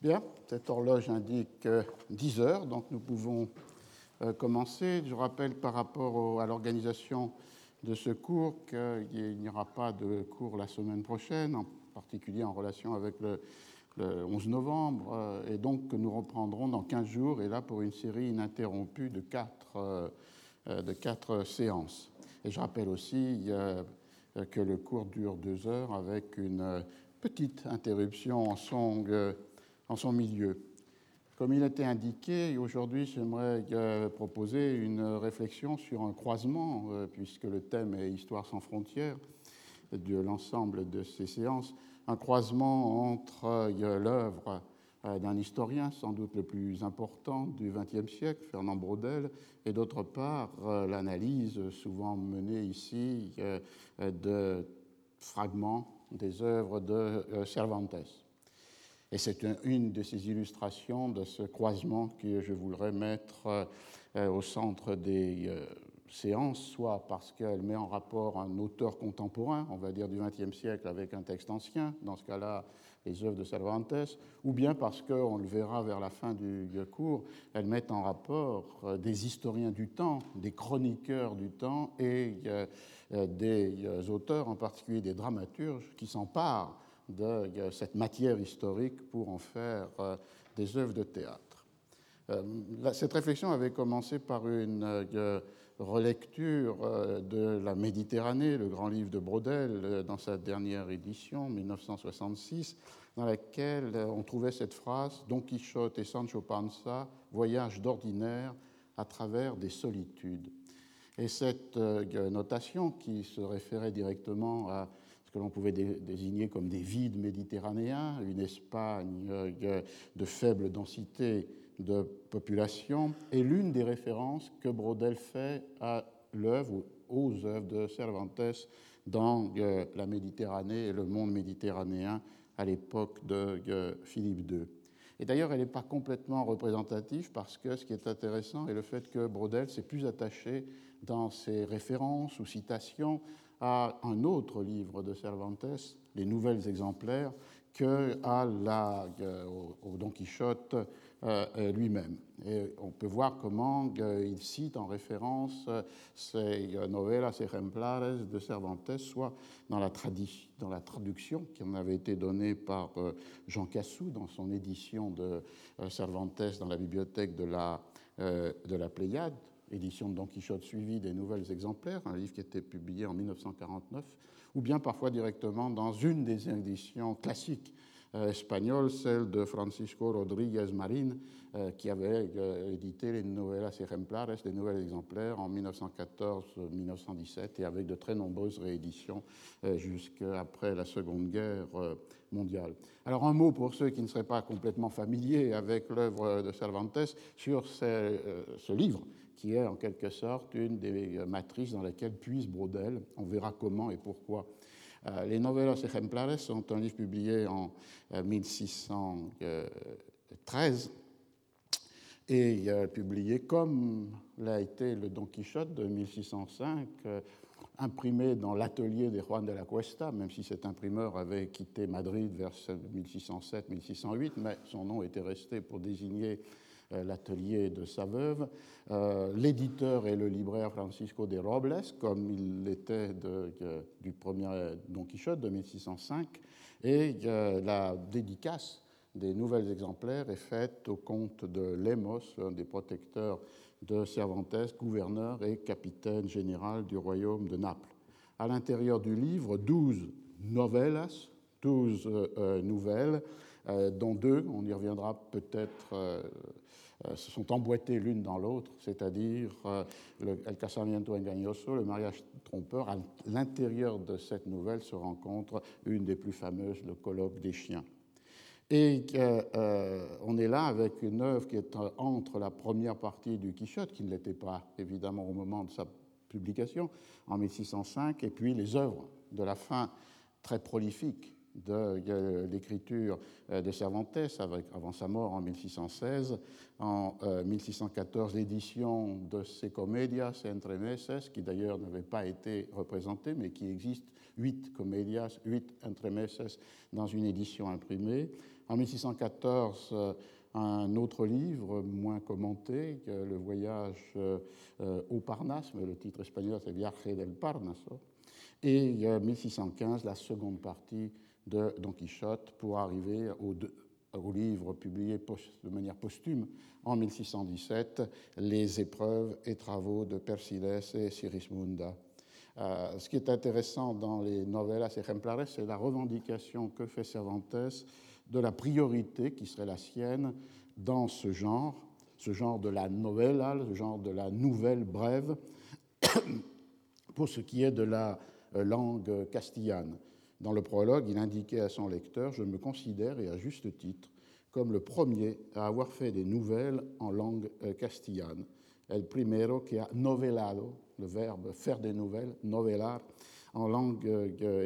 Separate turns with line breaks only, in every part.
Bien, cette horloge indique 10 heures, donc nous pouvons commencer. Je rappelle par rapport à l'organisation de ce cours qu'il n'y aura pas de cours la semaine prochaine, en particulier en relation avec le 11 novembre, et donc que nous reprendrons dans 15 jours, et là pour une série ininterrompue de 4 séances. Et je rappelle aussi que le cours dure 2 heures avec une petite interruption en son milieu. Comme il était indiqué, aujourd'hui j'aimerais proposer une réflexion sur un croisement, puisque le thème est Histoire sans frontières de l'ensemble de ces séances, un croisement entre l'œuvre d'un historien, sans doute le plus important du XXe siècle, Fernand Braudel, et d'autre part l'analyse souvent menée ici de fragments des œuvres de Cervantes. Et c'est une de ces illustrations de ce croisement que je voudrais mettre au centre des séances, soit parce qu'elle met en rapport un auteur contemporain, on va dire du XXe siècle, avec un texte ancien, dans ce cas-là les œuvres de Cervantes, ou bien parce qu'on le verra vers la fin du cours, elles mettent en rapport des historiens du temps, des chroniqueurs du temps et des auteurs, en particulier des dramaturges, qui s'emparent de cette matière historique pour en faire des œuvres de théâtre. Cette réflexion avait commencé par une relecture de la Méditerranée, le grand livre de Braudel, dans sa dernière édition, 1966, dans laquelle on trouvait cette phrase « Don Quichotte et Sancho Panza voyagent d'ordinaire à travers des solitudes ». Et cette notation, qui se référait directement à ce que l'on pouvait désigner comme des vides méditerranéens, une Espagne de faible densité de population, est l'une des références que Braudel fait à l'œuvre ou aux œuvres de Cervantes dans la Méditerranée et le monde méditerranéen à l'époque de Philippe II. Et d'ailleurs, elle n'est pas complètement représentative parce que ce qui est intéressant est le fait que Braudel s'est plus attaché dans ses références ou citations à un autre livre de Cervantes, Les Nouvelles Exemplaires, au Don Quichotte lui-même. Et on peut voir comment il cite en référence ces novelas ejemplares de Cervantes, soit dans la traduction qui en avait été donnée par Jean Cassou dans son édition de Cervantes dans la bibliothèque de la Pléiade, édition de Don Quichotte suivie des Nouvelles Exemplaires, un livre qui était publié en 1949, ou bien parfois directement dans une des éditions classiques espagnoles, celle de Francisco Rodríguez Marín, qui avait édité les Novelas Ejemplares, les Nouvelles Exemplaires, en 1914-1917, et avec de très nombreuses rééditions jusqu'après la Seconde Guerre mondiale. Alors un mot pour ceux qui ne seraient pas complètement familiers avec l'œuvre de Cervantes sur ce livre, qui est en quelque sorte une des matrices dans laquelle puise Braudel. On verra comment et pourquoi. Les Novelas Ejemplares sont un livre publié en 1613 et publié comme l'a été le Don Quichotte de 1605, imprimé dans l'atelier de Juan de la Cuesta, même si cet imprimeur avait quitté Madrid vers 1607-1608, mais son nom était resté pour désigner l'atelier de sa veuve. L'éditeur et le libraire Francisco de Robles, comme il l'était du premier Don Quichotte de 1605, et la dédicace des Nouvelles Exemplaires est faite au comte de Lemos, un des protecteurs de Cervantes, gouverneur et capitaine général du royaume de Naples. À l'intérieur du livre, 12 novellas, 12 nouvelles, dont 2, on y reviendra peut-être, se sont emboîtées l'une dans l'autre, c'est-à-dire El casamiento engañoso, le mariage trompeur. À l'intérieur de cette nouvelle se rencontre une des plus fameuses, le colloque des chiens. Et on est là avec une œuvre qui est entre la première partie du Quichotte, qui ne l'était pas évidemment au moment de sa publication, en 1605, et puis les œuvres de la fin très prolifique de l'écriture de Cervantes, avant sa mort en 1616. En 1614, l'édition de ses Comedias Entremeses, qui d'ailleurs n'avait pas été représentée, mais qui existe 8 Comedias, 8 Entremeses dans une édition imprimée. En 1614, un autre livre moins commenté, Le voyage au Parnasse, mais le titre espagnol c'est Viaje del Parnaso. Et 1615, la seconde partie de Don Quichotte pour arriver au livre publié de manière posthume en 1617, Les épreuves et travaux de Persiles et Sigismunda. Ce qui est intéressant dans les novelas ejemplares, c'est la revendication que fait Cervantes de la priorité qui serait la sienne dans ce genre de la novella, le genre de la nouvelle brève, pour ce qui est de la langue castillane. Dans le prologue, il indiquait à son lecteur « Je me considère, et à juste titre, comme le premier à avoir fait des nouvelles en langue castillane. El primero que ha novelado, le verbe faire des nouvelles, novelar, en langue espagnole. »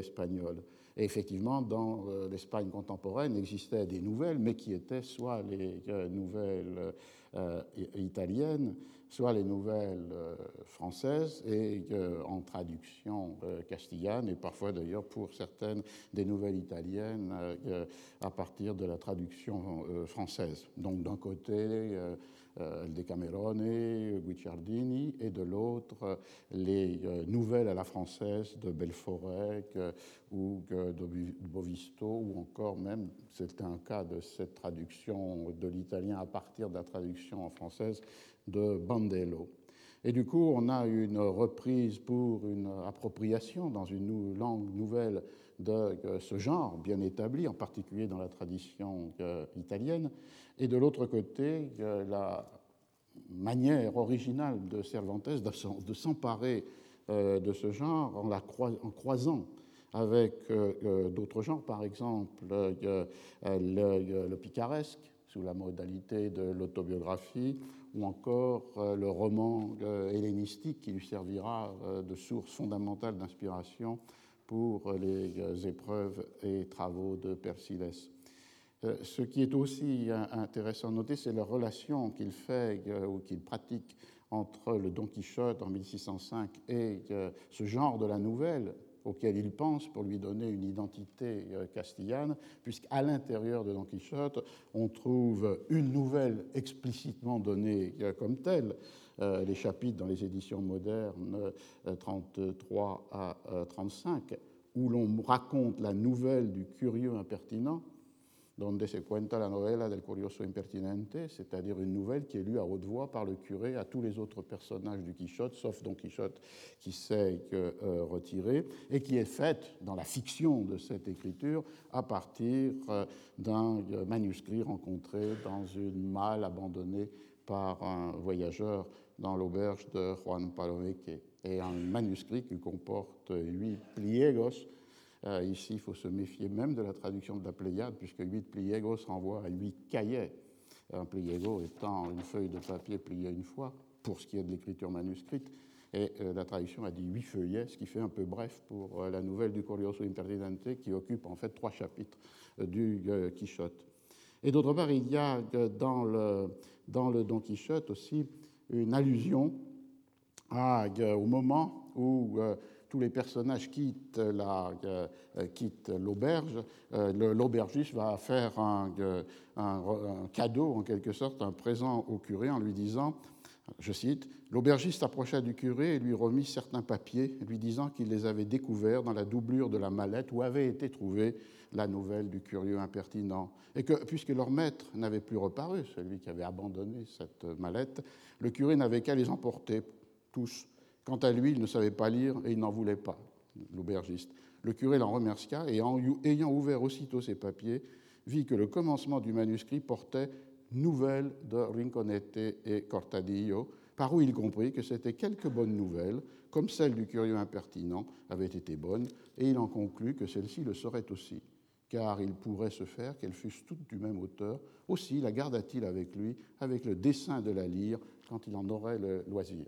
Et effectivement, dans l'Espagne contemporaine, existaient des nouvelles, mais qui étaient soit les nouvelles italiennes, soit les nouvelles françaises, et en traduction castillane, et parfois d'ailleurs pour certaines des nouvelles italiennes à partir de la traduction française. Donc d'un côté, El Decamerone, Guicciardini, et de l'autre, les nouvelles à la française de Belforec ou de Bovisto, ou encore même, c'était un cas de cette traduction de l'italien à partir de la traduction en française de Bandello. Et du coup, on a une reprise pour une appropriation dans une langue nouvelle de ce genre bien établi, en particulier dans la tradition italienne. Et de l'autre côté, la manière originale de Cervantes de s'emparer de ce genre en croisant avec d'autres genres, par exemple le picaresque, sous la modalité de l'autobiographie, ou encore le roman hellénistique qui lui servira de source fondamentale d'inspiration pour les épreuves et travaux de Persiles. Ce qui est aussi intéressant à noter, c'est la relation qu'il fait ou qu'il pratique entre le Don Quichotte en 1605 et ce genre de la nouvelle auquel il pense pour lui donner une identité castillane, puisqu'à l'intérieur de Don Quichotte, on trouve une nouvelle explicitement donnée comme telle, les chapitres dans les éditions modernes 33 à 35, où l'on raconte la nouvelle du curieux impertinent, donde se cuenta la novela del curioso impertinente, c'est-à-dire une nouvelle qui est lue à haute voix par le curé à tous les autres personnages du Quichotte, sauf Don Quichotte qui s'est retiré, et qui est faite dans la fiction de cette écriture à partir d'un manuscrit rencontré dans une malle abandonnée par un voyageur dans l'auberge de Juan Palomeque, et un manuscrit qui comporte 8 pliegos. Ici, il faut se méfier même de la traduction de la Pléiade, puisque 8 pliegos renvoie à 8 cahiers, un pliego étant une feuille de papier pliée une fois, pour ce qui est de l'écriture manuscrite, et la traduction a dit 8 feuillets, ce qui fait un peu bref pour la nouvelle du Curioso Impertinente, qui occupe en fait 3 chapitres du Quichotte. Et d'autre part, il y a dans le Don Quichotte aussi une allusion au moment où tous les personnages quittent l'auberge, l'aubergiste va faire un cadeau, en quelque sorte, un présent au curé en lui disant, je cite, « L'aubergiste approcha du curé et lui remit certains papiers, lui disant qu'il les avait découverts dans la doublure de la mallette où avait été trouvée la nouvelle du curieux impertinent, et que, puisque leur maître n'avait plus reparu, celui qui avait abandonné cette mallette, le curé n'avait qu'à les emporter tous. Quant à lui, il ne savait pas lire et il n'en voulait pas, l'aubergiste. Le curé l'en remercia et, ayant ouvert aussitôt ses papiers, vit que le commencement du manuscrit portait « Nouvelles de Rinconete et Cortadillo », par où il comprit que c'était quelques bonnes nouvelles, comme celle du curieux impertinent avait été bonne, et il en conclut que celle-ci le serait aussi, car il pourrait se faire qu'elles fussent toutes du même auteur. Aussi la garda-t-il avec lui, avec le dessein de la lire quand il en aurait le loisir.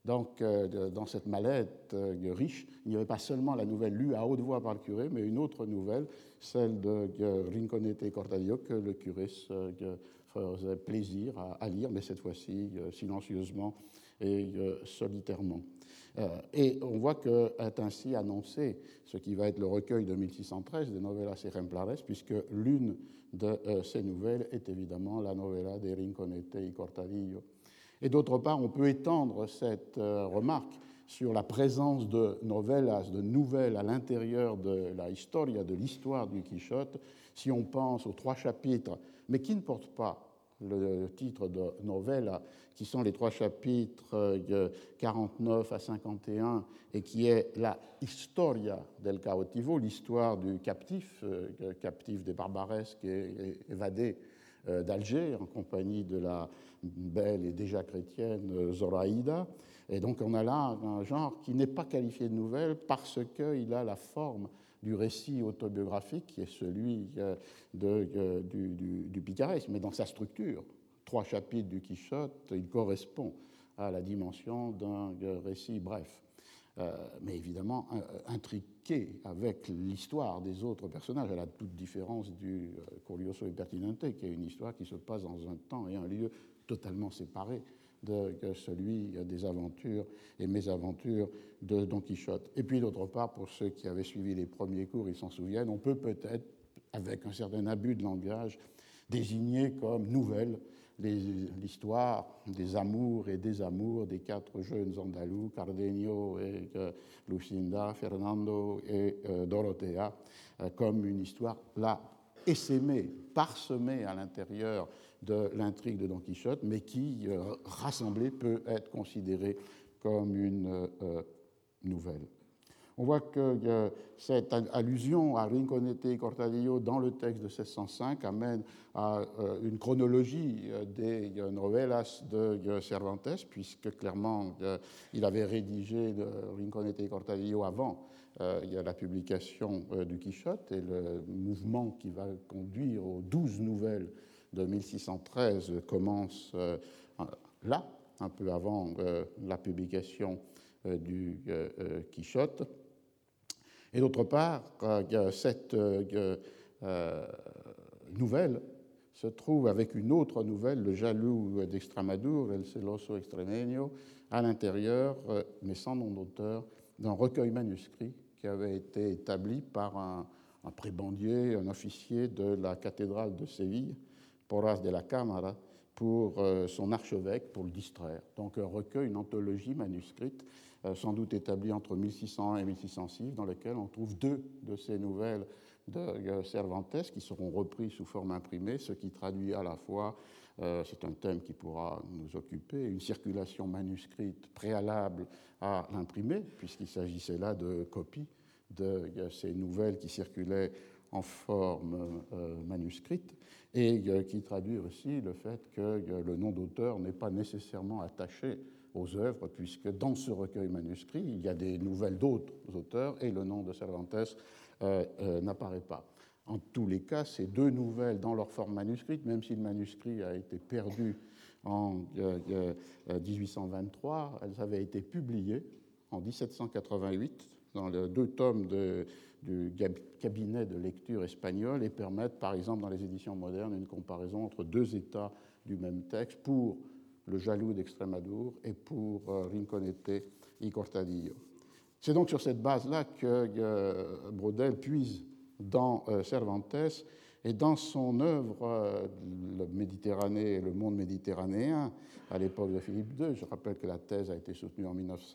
Donc, dans cette mallette riche, il n'y avait pas seulement la nouvelle lue à haute voix par le curé, mais une autre nouvelle, celle de Rinconete et Cortadillo, que le curé se faisait plaisir à lire, mais cette fois-ci silencieusement et solitairement. Et on voit qu'est ainsi annoncé ce qui va être le recueil de 1613 de Novelas Ejemplares, puisque l'une de ces nouvelles est évidemment la novella de Rinconete y Cortadillo. Et d'autre part, on peut étendre cette remarque sur la présence de novellas, de nouvelles à l'intérieur de la historia, de l'histoire du Quichotte, si on pense aux 3 chapitres, mais qui ne portent pas le titre de novella, qui sont les 3 chapitres 49 à 51, et qui est la Historia del Cautivo, l'histoire du captif, captif des Barbaresques et évadé d'Alger, en compagnie de la belle et déjà chrétienne Zoraïda. Et donc on a là un genre qui n'est pas qualifié de nouvelle parce qu'il a la forme du récit autobiographique qui est celui du picaresque, mais dans sa structure. 3 chapitres du Quichotte, il correspond à la dimension d'un récit bref. Mais évidemment intriqué avec l'histoire des autres personnages, à la toute différence du Curioso et Pertinente, qui est une histoire qui se passe dans un temps et un lieu totalement séparés de celui des aventures et mésaventures de Don Quichotte. Et puis d'autre part, pour ceux qui avaient suivi les premiers cours, ils s'en souviennent, on peut peut-être, avec un certain abus de langage, désigner comme nouvelle l'histoire des amours et des amours des 4 jeunes andalous, Cardenio et Lucinda, Fernando et Dorothea, comme une histoire là essaimée, parsemée à l'intérieur de l'intrigue de Don Quichotte, mais qui, rassemblée, peut être considérée comme une nouvelle. On voit que cette allusion à Rinconete et Cortadillo dans le texte de 1605 amène à une chronologie des novellas de Cervantes, puisque clairement il avait rédigé Rinconete et Cortadillo avant la publication du Quichotte, et le mouvement qui va conduire aux 12 nouvelles de 1613 commence là, un peu avant la publication du Quichotte. Et d'autre part, cette nouvelle se trouve avec une autre nouvelle, Le jaloux d'Extramadour, El celoso extremeño, à l'intérieur, mais sans nom d'auteur, d'un recueil manuscrit qui avait été établi par un prébendier, un officier de la cathédrale de Séville, Porras de la Cámara, pour son archevêque, pour le distraire. Donc un recueil, une anthologie manuscrite, sans doute établie entre 1601 et 1606, dans lequel on trouve 2 de ces nouvelles de Cervantes qui seront reprises sous forme imprimée, ce qui traduit à la fois, c'est un thème qui pourra nous occuper, une circulation manuscrite préalable à l'imprimé, puisqu'il s'agissait là de copies de ces nouvelles qui circulaient en forme manuscrite, et qui traduit aussi le fait que le nom d'auteur n'est pas nécessairement attaché aux œuvres, puisque dans ce recueil manuscrit, il y a des nouvelles d'autres auteurs et le nom de Cervantes n'apparaît pas. En tous les cas, ces 2 nouvelles dans leur forme manuscrite, même si le manuscrit a été perdu en 1823, elles avaient été publiées en 1788 dans les 2 tomes du cabinet de lecture espagnol et permettent, par exemple, dans les éditions modernes, une comparaison entre 2 états du même texte pour Le jaloux d'Extramadour et pour Rinconete y Cortadillo. C'est donc sur cette base-là que Braudel puise dans Cervantes et dans son œuvre Le Méditerranée et le monde méditerranéen à l'époque de Philippe II. Je rappelle que la thèse a été soutenue en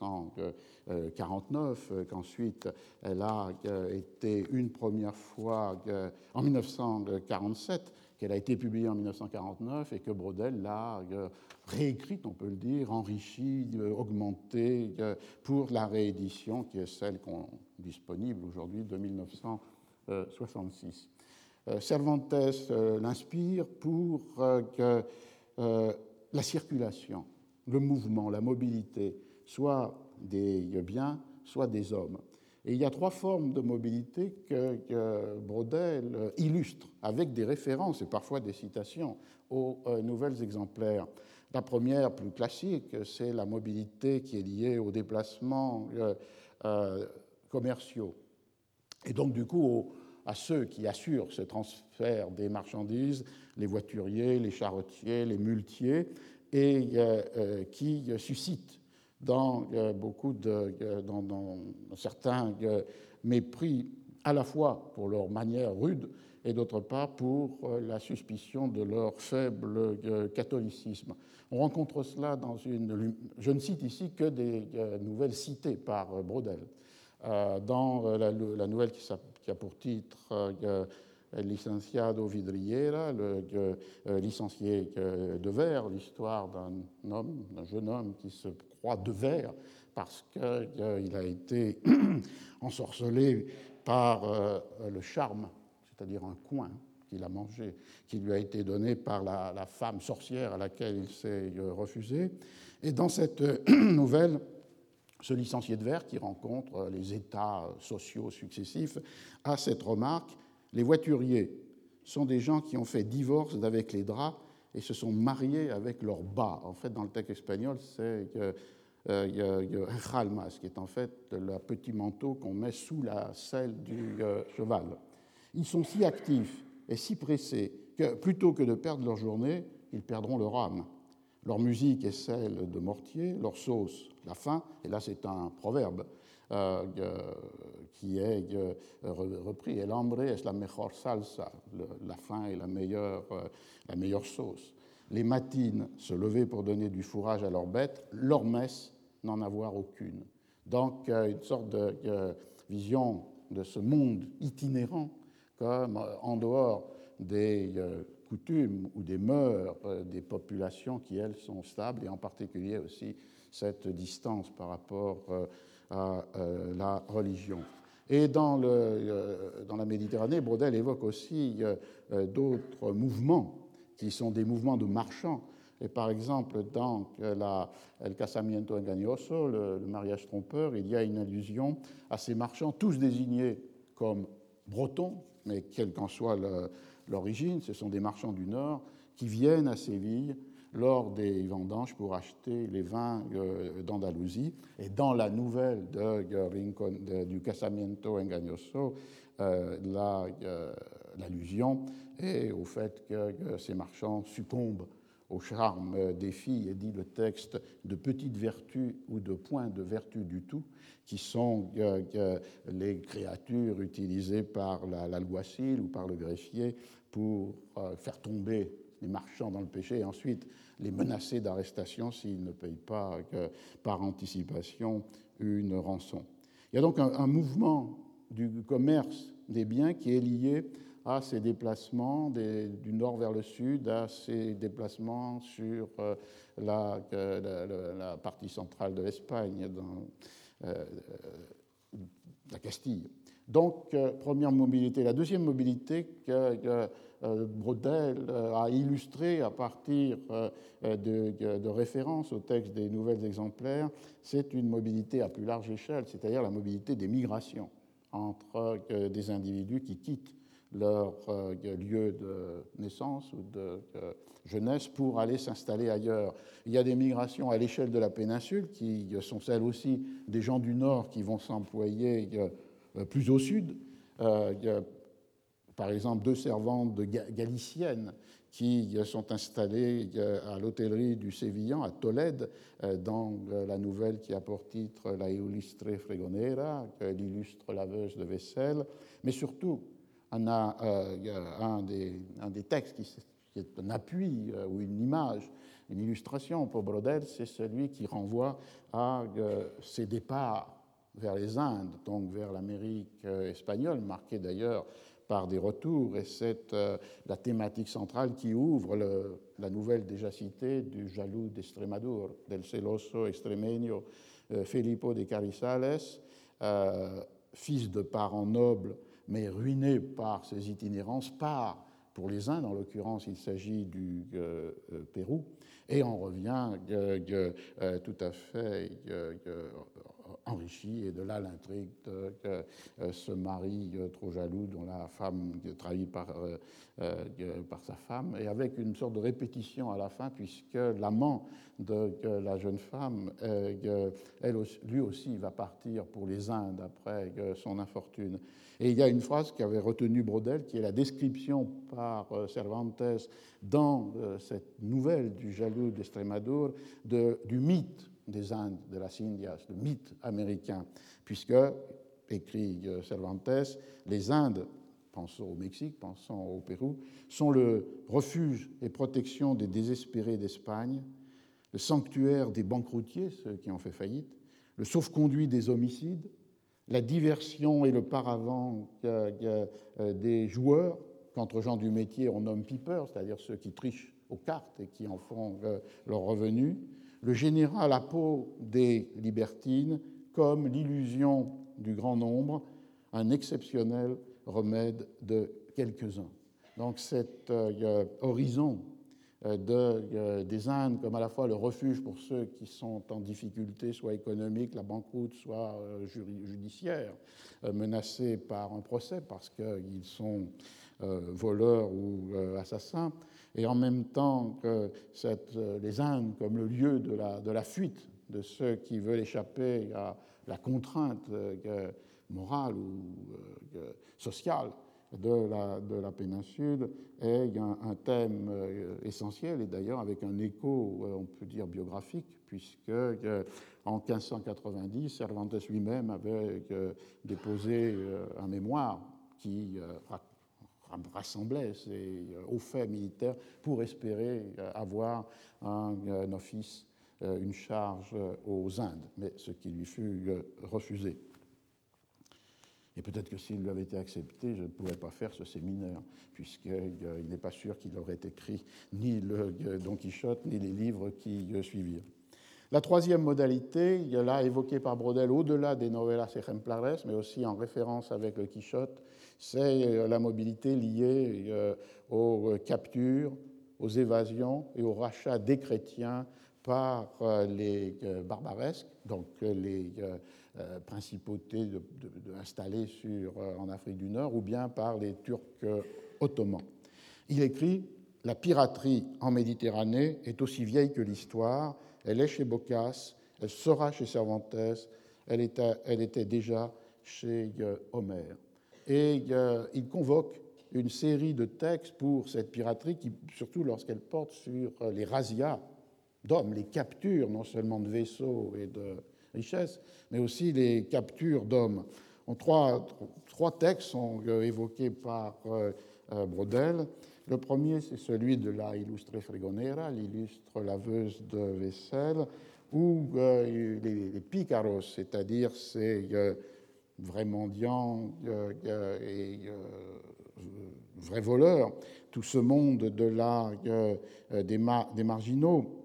1949, qu'ensuite elle a été une première fois en 1947, qu'elle a été publiée en 1949 et que Braudel l'a réécrite, on peut le dire, enrichie, augmentée pour la réédition qui est celle qu'on disponible aujourd'hui de 1966. Cervantes l'inspire pour que la circulation, le mouvement, la mobilité, soit des biens, soit des hommes. Et il y a 3 formes de mobilité que Braudel illustre avec des références et parfois des citations aux nouvelles exemplaires La première, plus classique, c'est la mobilité qui est liée aux déplacements commerciaux. Et donc, du coup, à ceux qui assurent ce transfert des marchandises, les voituriers, les charretiers, les muletiers, et qui suscitent dans dans certains mépris, à la fois pour leur manière rude et d'autre part pour la suspicion de leur faible catholicisme. On rencontre cela dans une... Je ne cite ici que des nouvelles citées par Braudel. Dans la nouvelle qui a pour titre Licenciado Vidriera, le licencié de verre, l'histoire d'un jeune homme qui se croit de verre parce qu'il a été ensorcelé par le charme, c'est-à-dire un coin qu'il a mangé, qui lui a été donné par la femme sorcière à laquelle il s'est refusé. Et dans cette nouvelle, ce licencié de verre qui rencontre les états sociaux successifs a cette remarque: les voituriers sont des gens qui ont fait divorce d'avec les draps et se sont mariés avec leurs bas. En fait, dans le texte espagnol, c'est jalmas, qui est en fait le petit manteau qu'on met sous la selle du cheval. Ils sont si actifs et si pressés que, plutôt que de perdre leur journée, ils perdront leur âme. Leur musique est celle de Mortier, leur sauce, la faim, et là c'est un proverbe qui est repris, el hambre es la mejor salsa, la faim est la meilleure sauce. Les matines se lever pour donner du fourrage à leurs bêtes, leur messe n'en avoir aucune. Donc une sorte de vision de ce monde itinérant comme en dehors des coutumes ou des mœurs des populations qui, elles, sont stables, et en particulier aussi cette distance par rapport à la religion. Et dans la Méditerranée, Braudel évoque aussi d'autres mouvements qui sont des mouvements de marchands. Et par exemple, dans El casamiento engañoso, le mariage trompeur, il y a une allusion à ces marchands, tous désignés comme bretons, mais quelle qu'en soit l'origine, ce sont des marchands du Nord qui viennent à Séville lors des vendanges pour acheter les vins d'Andalousie. Et dans la nouvelle du Casamiento Engañoso, l'allusion est au fait que ces marchands succombent au charme des filles, et dit le texte, de petites vertus ou de points de vertu du tout, qui sont les créatures utilisées par l'alguacil ou par le greffier pour faire tomber les marchands dans le péché et ensuite les menacer d'arrestation s'ils ne payent pas par anticipation une rançon. Il y a donc un mouvement du commerce des biens qui est lié à ces déplacements du nord vers le sud, à ces déplacements sur la partie centrale de l'Espagne, dans la Castille. Donc, première mobilité. La deuxième mobilité que Braudel a illustrée à partir de références au texte des Nouvelles exemplaires, c'est une mobilité à plus large échelle, c'est-à-dire la mobilité des migrations entre des individus qui quittent leur lieu de naissance ou de jeunesse pour aller s'installer ailleurs. Il y a des migrations à l'échelle de la péninsule qui sont celles aussi des gens du Nord qui vont s'employer plus au sud. Il y a, par exemple, 2 servantes galiciennes qui sont installées à l'hôtellerie du Sévillan, à Tolède, dans la nouvelle qui a pour titre La Ilustre Fregonera, l'illustre laveuse de vaisselle. Mais surtout, on a un des textes qui est un appui ou une image, une illustration pour Braudel, c'est celui qui renvoie à ses départs vers les Indes, donc vers l'Amérique espagnole, marquée d'ailleurs par des retours, et c'est la thématique centrale qui ouvre la nouvelle déjà citée du jaloux d'Extremadura, del celoso extremeño Felipo de Carrizales, fils de parents nobles, mais ruiné par ses itinérances, part pour les Indes, en l'occurrence il s'agit du Pérou, et on revient tout à fait enrichi, et de là l'intrigue de ce mari trop jaloux dont la femme est trahie par sa femme, et avec une sorte de répétition à la fin, puisque l'amant de la jeune femme, lui aussi va partir pour les Indes après son infortune. Et il y a une phrase qui avait retenu Braudel, qui est la description par Cervantes dans cette nouvelle du jaloux d'Estrémadure du mythe des Indes, de las Indias, le mythe américain, puisque, écrit Cervantes, les Indes, pensons au Mexique, pensons au Pérou, sont le refuge et protection des désespérés d'Espagne, le sanctuaire des banqueroutiers, ceux qui ont fait faillite, le sauf-conduit des homicides, la diversion et le paravent des joueurs, qu'entre gens du métier on nomme pipeurs, c'est-à-dire ceux qui trichent aux cartes et qui en font leur revenu, le général à peau des libertines comme l'illusion du grand nombre, un exceptionnel remède de quelques-uns. Donc cet horizon des Indes comme à la fois le refuge pour ceux qui sont en difficulté, soit économique, la banqueroute, soit judiciaire, menacés par un procès parce qu'ils sont voleurs ou assassins, et en même temps que les Indes comme le lieu de la fuite de ceux qui veulent échapper à la contrainte morale ou sociale de la péninsule est un thème essentiel, et d'ailleurs avec un écho, on peut dire, biographique, puisque en 1590, Cervantes lui-même avait déposé un mémoire qui rassemblait ces hauts faits militaires pour espérer avoir un office, une charge aux Indes, mais ce qui lui fut refusé. Et peut-être que s'il lui avait été accepté, je ne pourrais pas faire ce séminaire, puisqu'il n'est pas sûr qu'il aurait écrit ni le Don Quichotte, ni les livres qui suivirent. La troisième modalité, là évoquée par Braudel au-delà des novelas ejemplares, mais aussi en référence avec le Quichotte, c'est la mobilité liée aux captures, aux évasions et aux rachats des chrétiens par les barbaresques, donc les principautés installées en Afrique du Nord, ou bien par les Turcs ottomans. Il écrit « La piraterie en Méditerranée est aussi vieille que l'histoire, elle est chez Boccace, elle sera chez Cervantes, elle était déjà chez Homère. » Et il convoque une série de textes pour cette piraterie, surtout lorsqu'elle porte sur les razzias d'hommes, les captures non seulement de vaisseaux et de richesses, mais aussi les captures d'hommes. Trois textes sont évoqués par Braudel. Le premier, c'est celui de la Illustre Fregonera, l'illustre laveuse de vaisselle, où les pícaros, c'est-à-dire ces vrais mendiants et vrais voleurs, tout ce monde des marginaux,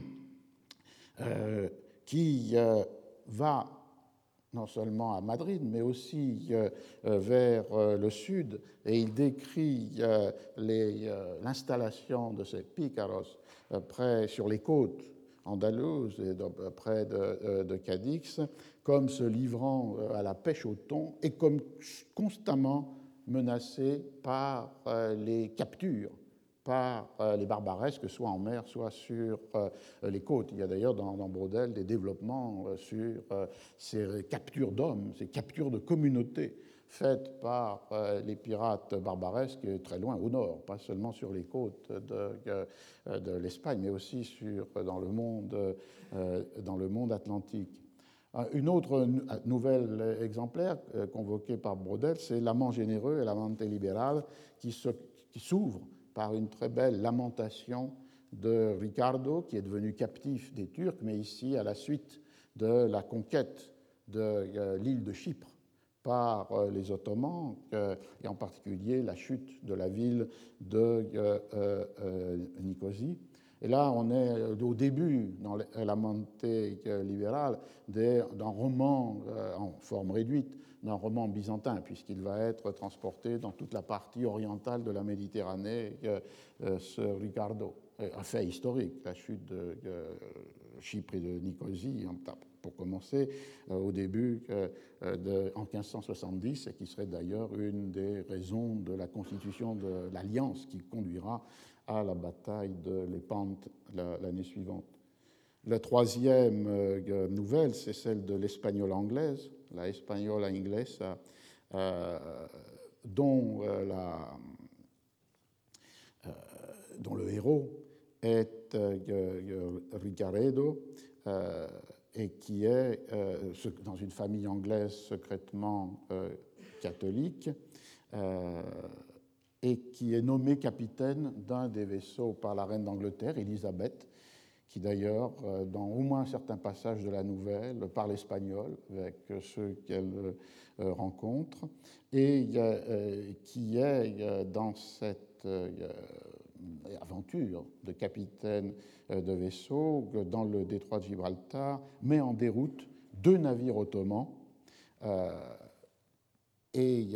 qui va non seulement à Madrid, mais aussi vers le sud, et il décrit l'installation de ces pícaros sur les côtes andalouses, près de Cadix, comme se livrant à la pêche au thon et comme constamment menacés par les captures, par les barbaresques, soit en mer, soit sur les côtes. Il y a d'ailleurs dans Braudel des développements sur ces captures d'hommes, ces captures de communautés faites par les pirates barbaresques très loin au nord, pas seulement sur les côtes de l'Espagne, mais aussi dans le monde atlantique. Une autre nouvelle exemplaire convoquée par Braudel, c'est L'amant généreux et l'amante libérale, qui s'ouvre par une très belle lamentation de Ricardo, qui est devenu captif des Turcs, mais ici à la suite de la conquête de l'île de Chypre par les Ottomans, et en particulier la chute de la ville de Nicosie. Et là, on est au début, dans l'amante libérale, d'un roman en forme réduite, d'un roman byzantin, puisqu'il va être transporté dans toute la partie orientale de la Méditerranée, ce Ricardo. Un fait historique, la chute de Chypre et de Nicosie, pour commencer, au début, en 1570, et qui serait d'ailleurs une des raisons de la constitution de l'Alliance qui conduira à la bataille de Lépante l'année suivante. La troisième nouvelle, c'est celle de l'espagnole anglaise, la Española Inglesa, dont le héros est Ricaredo, et qui est dans une famille anglaise secrètement catholique, et qui est nommé capitaine d'un des vaisseaux par la reine d'Angleterre, Élisabeth, qui d'ailleurs, dans au moins certains passages de la nouvelle, parle espagnol avec ceux qu'elle rencontre, et qui est dans cette aventure de capitaine de vaisseau dans le détroit de Gibraltar, met en déroute 2 navires ottomans et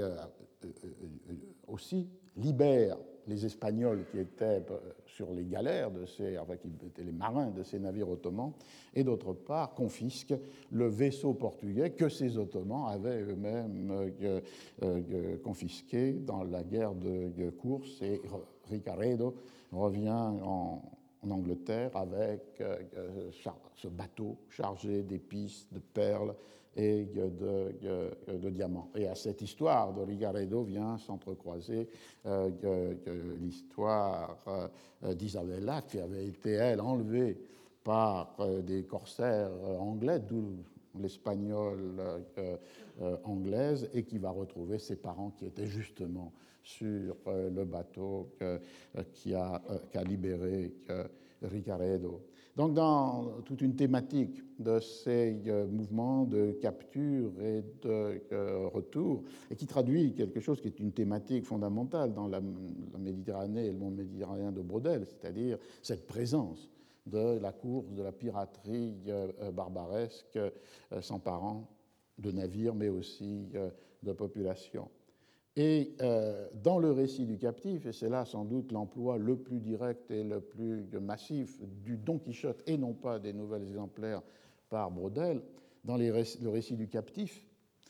aussi libère les Espagnols qui étaient sur les galères qui étaient les marins de ces navires ottomans, et d'autre part confisque le vaisseau portugais que ces Ottomans avaient eux-mêmes confisqué dans la guerre de course, et Ricaredo revient en Angleterre avec ce bateau chargé d'épices, de perles et de diamants. Et à cette histoire de Ricaredo vient s'entrecroiser l'histoire d'Isabella, qui avait été, elle, enlevée par des corsaires anglais, d'où l'espagnole anglaise, et qui va retrouver ses parents qui étaient justement sur le bateau qui a libéré Ricaredo. Donc, dans toute une thématique de ces mouvements de capture et de retour, et qui traduit quelque chose qui est une thématique fondamentale dans la Méditerranée et le monde méditerranéen de Braudel, c'est-à-dire cette présence de la course, de la piraterie barbaresque s'emparant de navires, mais aussi de populations. Et dans le récit du captif, et c'est là sans doute l'emploi le plus direct et le plus massif du Don Quichotte, et non pas des nouvelles exemplaires par Braudel, dans le récit du captif,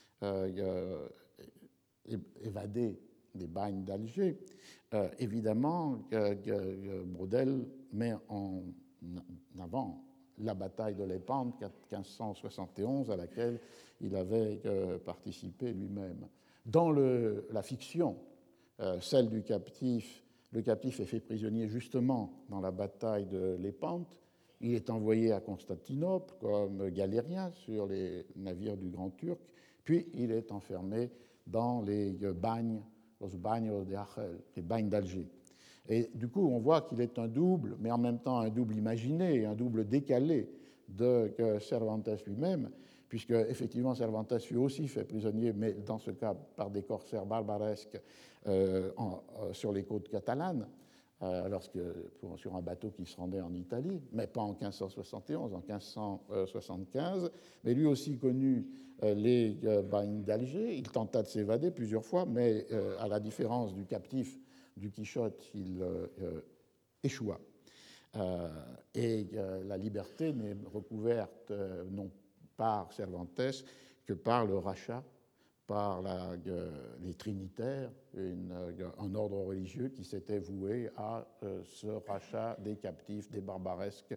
évadé des bagnes d'Alger, évidemment, Braudel met en avant la bataille de Lépante 1571, à laquelle il avait participé lui-même. Dans la fiction, celle du captif, le captif est fait prisonnier justement dans la bataille de Lépante. Il est envoyé à Constantinople comme galérien sur les navires du Grand Turc, puis il est enfermé dans les bagnes, los baños de Argel, les bagnes d'Alger. Et du coup, on voit qu'il est un double, mais en même temps un double imaginé, un double décalé de Cervantes lui-même, puisque effectivement Cervantes fut aussi fait prisonnier, mais dans ce cas par des corsaires barbaresques sur les côtes catalanes, sur un bateau qui se rendait en Italie, mais pas en 1571, en 1575. Mais lui aussi connut les bagnes d'Alger. Il tenta de s'évader plusieurs fois, mais à la différence du captif du Quichotte, il échoua. Et la liberté n'est recouverte non par Cervantes que par le rachat, par les Trinitaires, un ordre religieux qui s'était voué à ce rachat des captifs, des barbaresques.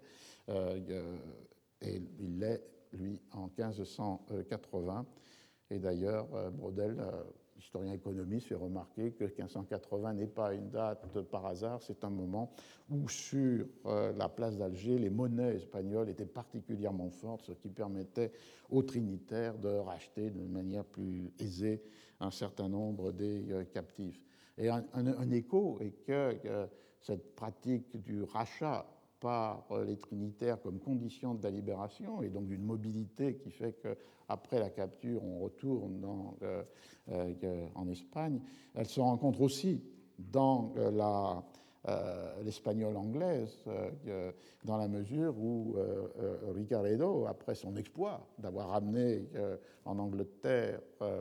Et il l'est, lui, en 1580. Et d'ailleurs, Braudel, historien économiste, fait remarquer que 1580 n'est pas une date par hasard, c'est un moment où sur la place d'Alger, les monnaies espagnoles étaient particulièrement fortes, ce qui permettait aux Trinitaires de racheter de manière plus aisée un certain nombre des captifs. Et un écho est que cette pratique du rachat par les Trinitaires comme condition de la libération, et donc d'une mobilité qui fait qu'après la capture, on retourne en Espagne. Elle se rencontre aussi dans l'espagnole anglaise, dans la mesure où Ricaredo, après son exploit d'avoir ramené en Angleterre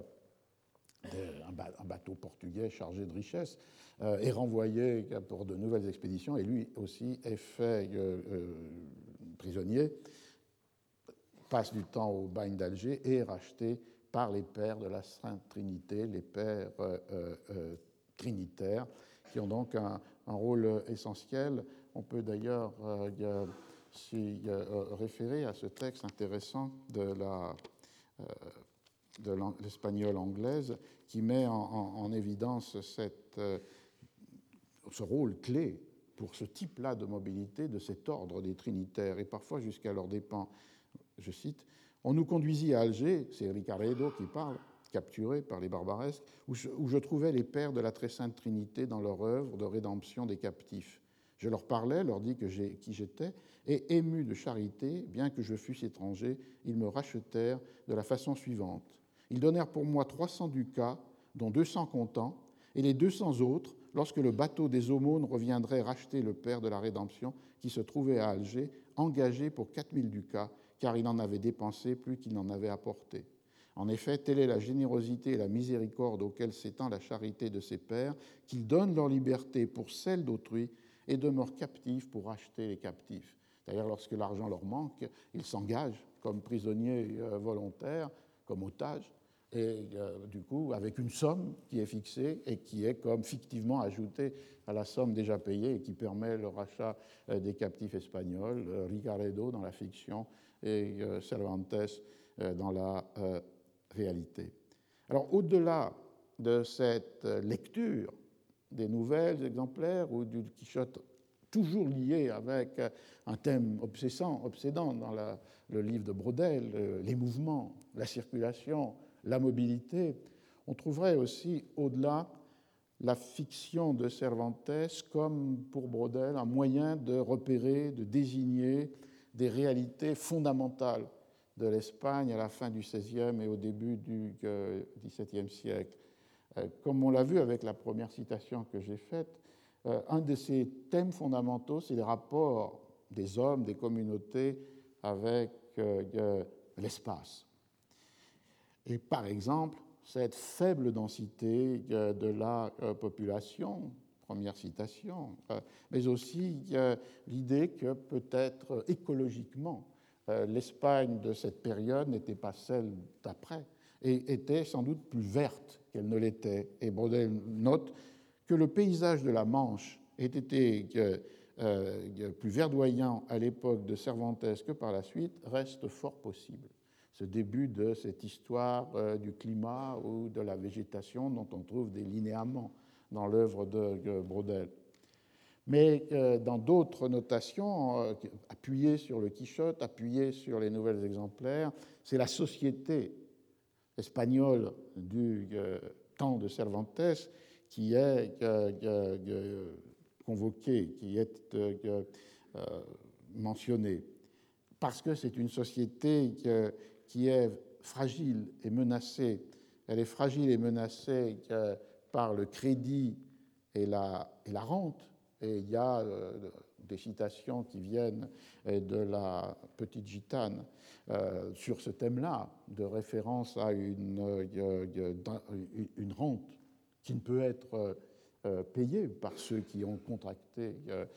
un bateau portugais chargé de richesses, est renvoyé pour de nouvelles expéditions, et lui aussi est fait prisonnier. passe du temps au bagne d'Alger et est racheté par les pères de la Sainte Trinité, les pères trinitaires, qui ont donc un rôle essentiel. On peut d'ailleurs s'y référer à ce texte intéressant de l'espagnole anglaise qui met en évidence ce rôle clé pour ce type-là de mobilité de cet ordre des trinitaires, et parfois jusqu'à leurs dépens. Je cite, « On nous conduisit à Alger, c'est Ricaredo qui parle, capturé par les barbaresques, où je trouvais les pères de la très sainte Trinité dans leur œuvre de rédemption des captifs. Je leur parlais, leur dis qui j'étais, et ému de charité, bien que je fusse étranger, ils me rachetèrent de la façon suivante. Ils donnèrent pour moi 300 ducats, dont 200 comptants, et les 200 autres, lorsque le bateau des aumônes reviendrait racheter le père de la rédemption qui se trouvait à Alger, engagé pour 4000 ducats, car il en avait dépensé plus qu'il n'en avait apporté. En effet, telle est la générosité et la miséricorde auxquelles s'étend la charité de ses pères, qu'ils donnent leur liberté pour celle d'autrui et demeurent captifs pour racheter les captifs. » D'ailleurs, lorsque l'argent leur manque, ils s'engagent comme prisonniers volontaires, comme otages, et du coup, avec une somme qui est fixée et qui est comme fictivement ajoutée à la somme déjà payée et qui permet le rachat des captifs espagnols, Ricaredo dans la fiction et Cervantes dans la réalité. Alors, au-delà de cette lecture des nouvelles exemplaires ou du Quichotte toujours lié avec un thème obsédant dans le livre de Braudel, les mouvements, la circulation, la mobilité, on trouverait aussi au-delà la fiction de Cervantes comme, pour Braudel, un moyen de repérer, de désigner des réalités fondamentales de l'Espagne à la fin du XVIe et au début du XVIIe siècle. Comme on l'a vu avec la première citation que j'ai faite, un de ces thèmes fondamentaux, c'est les rapports des hommes, des communautés avec l'espace. Et par exemple, cette faible densité de la population, première citation, mais aussi l'idée que peut-être écologiquement, l'Espagne de cette période n'était pas celle d'après et était sans doute plus verte qu'elle ne l'était. Et Braudel note que le paysage de la Manche ait été plus verdoyant à l'époque de Cervantes que par la suite reste fort possible. Ce début de cette histoire du climat ou de la végétation dont on trouve des linéaments dans l'œuvre de Braudel. Mais dans d'autres notations, appuyées sur le Quichotte, appuyées sur les nouvelles exemplaires, c'est la société espagnole du temps de Cervantes qui est convoquée, qui est mentionnée, parce que c'est une société qui est fragile et menacée. Elle est fragile et menacée par le crédit et la rente. Et il y a des citations qui viennent de la petite gitane sur ce thème-là, de référence à une rente qui ne peut être payée par ceux qui ont contracté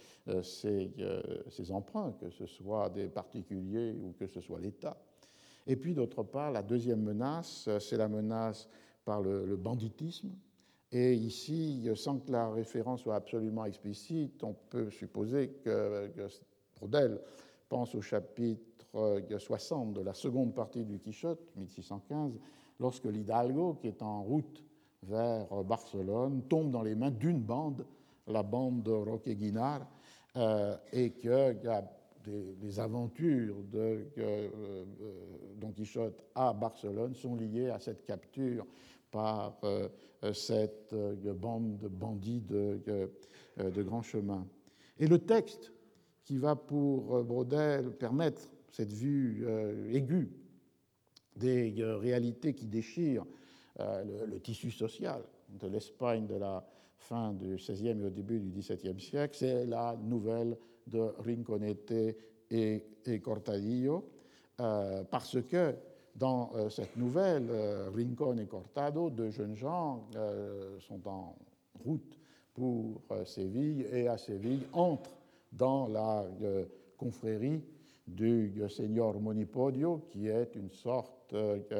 ces emprunts, que ce soit des particuliers ou que ce soit l'État. Et puis, d'autre part, la deuxième menace, c'est la menace par le banditisme. Et ici, sans que la référence soit absolument explicite, on peut supposer que Braudel pense au chapitre 60 de la seconde partie du Quichotte, 1615, lorsque l'Hidalgo, qui est en route vers Barcelone, tombe dans les mains d'une bande, la bande de Roque Guinard, et qu'il y a les aventures de Don Quichotte à Barcelone sont liées à cette capture par cette bande de bandits de grand chemin. Et le texte qui va pour Braudel permettre cette vue aiguë des réalités qui déchirent le tissu social de l'Espagne de la fin du XVIe et au début du XVIIe siècle, c'est la nouvelle de Rinconete et Cortadillo, parce que dans cette nouvelle, Rincon et Cortado, deux jeunes gens sont en route pour Séville et à Séville entrent dans la confrérie du Señor Monipodio, qui est une sorte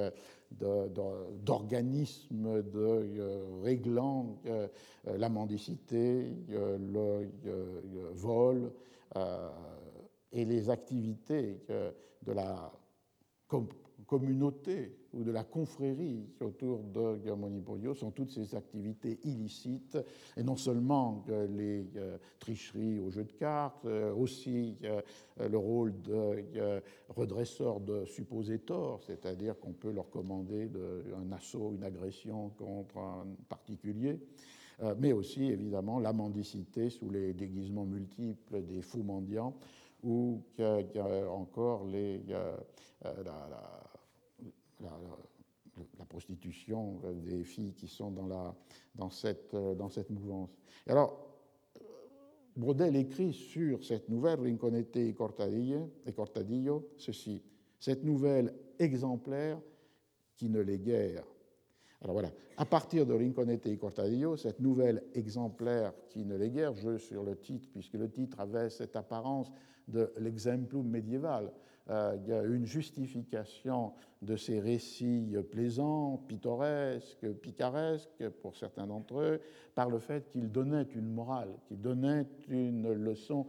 d'organisme réglant la mendicité, le vol et les activités de la communauté ou de la confrérie autour de Monipodio sont toutes ces activités illicites, et non seulement les tricheries aux jeux de cartes, aussi le rôle de redresseur de supposés torts, c'est-à-dire qu'on peut leur commander un assaut, une agression contre un particulier, mais aussi évidemment la mendicité sous les déguisements multiples des faux mendiants, ou encore la prostitution des filles qui sont dans cette mouvance. Et alors, Braudel écrit sur cette nouvelle Rinconete et Cortadillo ceci: cette nouvelle exemplaire qui ne l'est guère. Alors voilà, à partir de Rinconete et Cortadillo, cette nouvelle exemplaire qui ne l'est guère, jeu sur le titre, puisque le titre avait cette apparence de l'exemplum médiéval. Il y a une justification de ces récits plaisants, pittoresques, picaresques pour certains d'entre eux, par le fait qu'ils donnaient une morale, qu'ils donnaient une leçon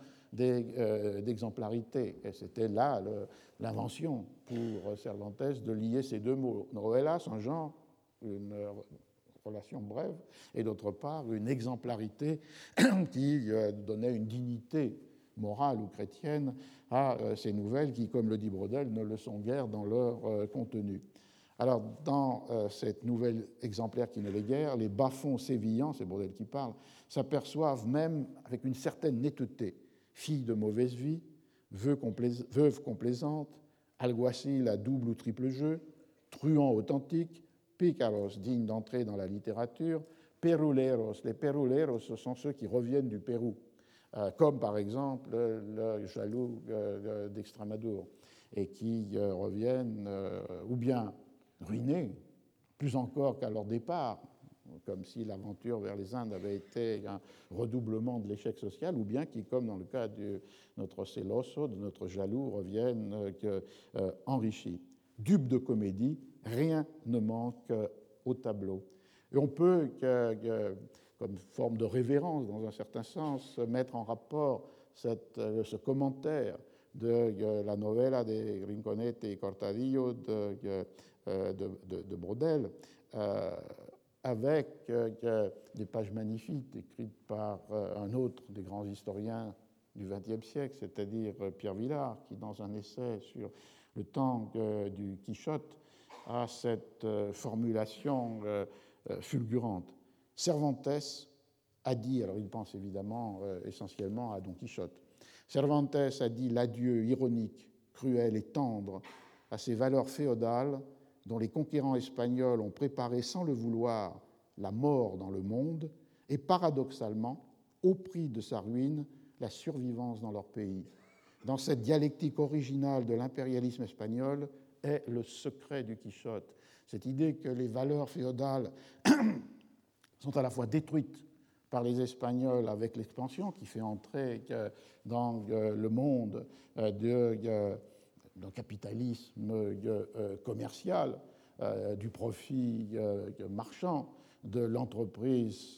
d'exemplarité. Et c'était là l'invention pour Cervantes de lier ces deux mots. Novelas, un genre, une relation brève, et d'autre part une exemplarité qui donnait une dignité morale ou chrétienne à ces nouvelles qui, comme le dit Braudel, ne le sont guère dans leur contenu. Alors, dans cette nouvelle exemplaire qui ne l'est guère, les bas-fonds sévillants, c'est Braudel qui parle, s'aperçoivent même avec une certaine netteté. Fille de mauvaise vie, veuve complaisante, alguacil à double ou triple jeu, truand authentique, pícaros dignes d'entrer dans la littérature, peruleros. Les peruleros, ce sont ceux qui reviennent du Pérou, comme par exemple le jaloux d'Extramadour, et qui reviennent ou bien ruinés, plus encore qu'à leur départ, comme si l'aventure vers les Indes avait été un redoublement de l'échec social, ou bien qui, comme dans le cas de notre celoso, de notre jaloux, reviennent enrichis. Dupes de comédie, rien ne manque au tableau. Et on peut, comme forme de révérence dans un certain sens, mettre en rapport ce commentaire de la novella de Rinconete et Cortadillo de Braudel avec des pages magnifiques écrites par un autre des grands historiens du XXe siècle, c'est-à-dire Pierre Vilar, qui, dans un essai sur le temps du Quichotte, a cette formulation fulgurante. Cervantes a dit, alors il pense évidemment essentiellement à Don Quichotte, Cervantes a dit l'adieu ironique, cruel et tendre à ces valeurs féodales dont les conquérants espagnols ont préparé sans le vouloir la mort dans le monde et paradoxalement, au prix de sa ruine, la survivance dans leur pays. Dans cette dialectique originale de l'impérialisme espagnol est le secret du Quichotte. Cette idée que les valeurs féodales sont à la fois détruites par les Espagnols avec l'expansion qui fait entrer dans le monde d'un capitalisme commercial, du profit marchand, de l'entreprise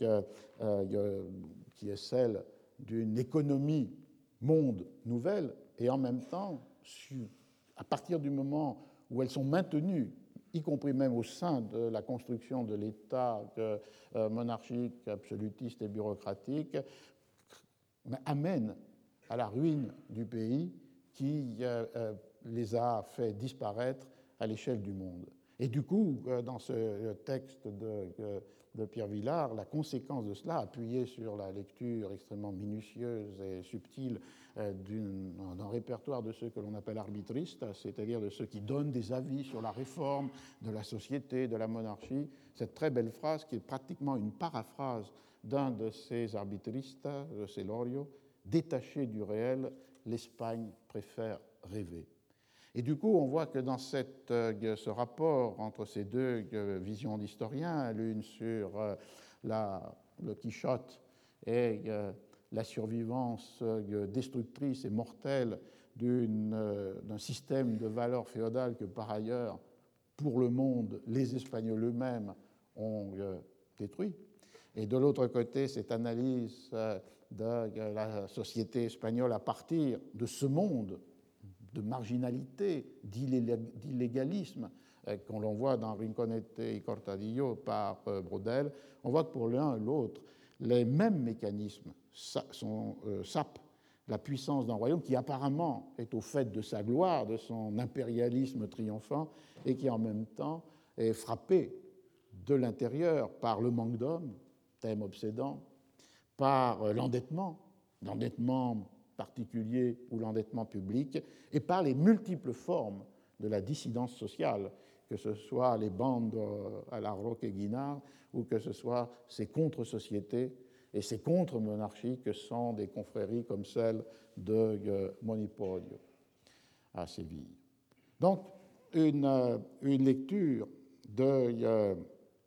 qui est celle d'une économie monde nouvelle, et en même temps, à partir du moment où elles sont maintenues, y compris même au sein de la construction de l'État monarchique, absolutiste et bureaucratique, amènent à la ruine du pays qui les a fait disparaître à l'échelle du monde. Et du coup, dans ce texte de Pierre Vilar, la conséquence de cela, appuyée sur la lecture extrêmement minutieuse et subtile d'un répertoire de ceux que l'on appelle arbitristes, c'est-à-dire de ceux qui donnent des avis sur la réforme de la société, de la monarchie, cette très belle phrase qui est pratiquement une paraphrase d'un de ces arbitristes, Celorio, détaché du réel, l'Espagne préfère rêver. Et du coup, on voit que dans ce rapport entre ces deux visions d'historiens, l'une sur le Quichotte et la survivance destructrice et mortelle d'un système de valeurs féodales que, par ailleurs, pour le monde, les Espagnols eux-mêmes ont détruit. Et de l'autre côté, cette analyse de la société espagnole à partir de ce monde de marginalité, d'illégalisme, qu'on l'on voit dans Rinconete et Cortadillo par Brodel, on voit que pour l'un et l'autre, les mêmes mécanismes sapent la puissance d'un royaume qui apparemment est au fait de sa gloire, de son impérialisme triomphant, et qui en même temps est frappé de l'intérieur par le manque d'hommes, thème obsédant, par l'endettement particulier ou l'endettement public, et par les multiples formes de la dissidence sociale, que ce soit les bandes à la Roque et Guinard, ou que ce soit ces contre-sociétés et ces contre-monarchies que sont des confréries comme celle de Monipodio à Séville. Donc, une lecture de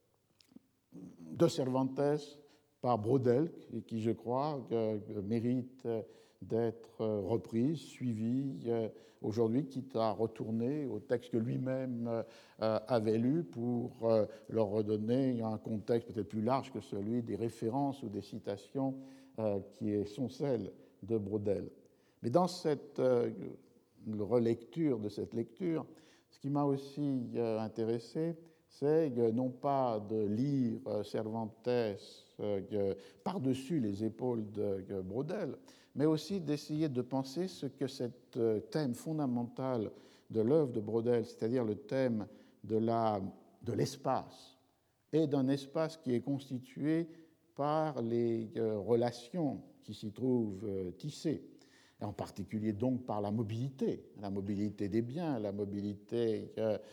Cervantes par Brodel, qui, je crois, mérite d'être reprise, suivie aujourd'hui, quitte à retourner au texte que lui-même avait lu pour leur redonner un contexte peut-être plus large que celui des références ou des citations qui sont celles de Brodel. Mais dans cette relecture de cette lecture, ce qui m'a aussi intéressé, c'est non pas de lire Cervantes par-dessus les épaules de Brodel, mais aussi d'essayer de penser ce que cet thème fondamental de l'œuvre de Brodel, c'est-à-dire le thème de l'espace, et d'un espace qui est constitué par les relations qui s'y trouvent tissées, et en particulier donc par la mobilité des biens, la mobilité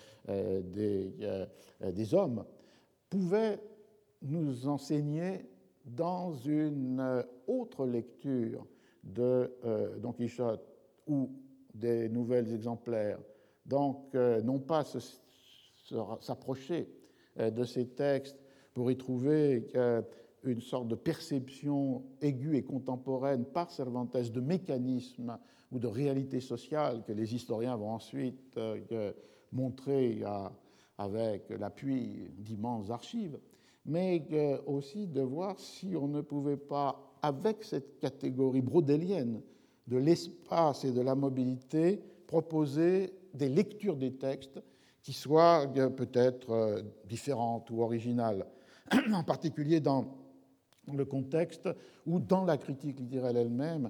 des hommes, pouvait nous enseigner dans une autre lecture de Don Quichotte ou des nouvelles exemplaires. Donc, non pas s'approcher de ces textes pour y trouver une sorte de perception aiguë et contemporaine par Cervantes de mécanismes ou de réalités sociales que les historiens vont ensuite montrer avec l'appui d'immenses archives, mais aussi de voir si on ne pouvait pas, avec cette catégorie brodélienne de l'espace et de la mobilité, proposer des lectures des textes qui soient peut-être différentes ou originales, en particulier dans le contexte où, dans la critique littéraire elle-même,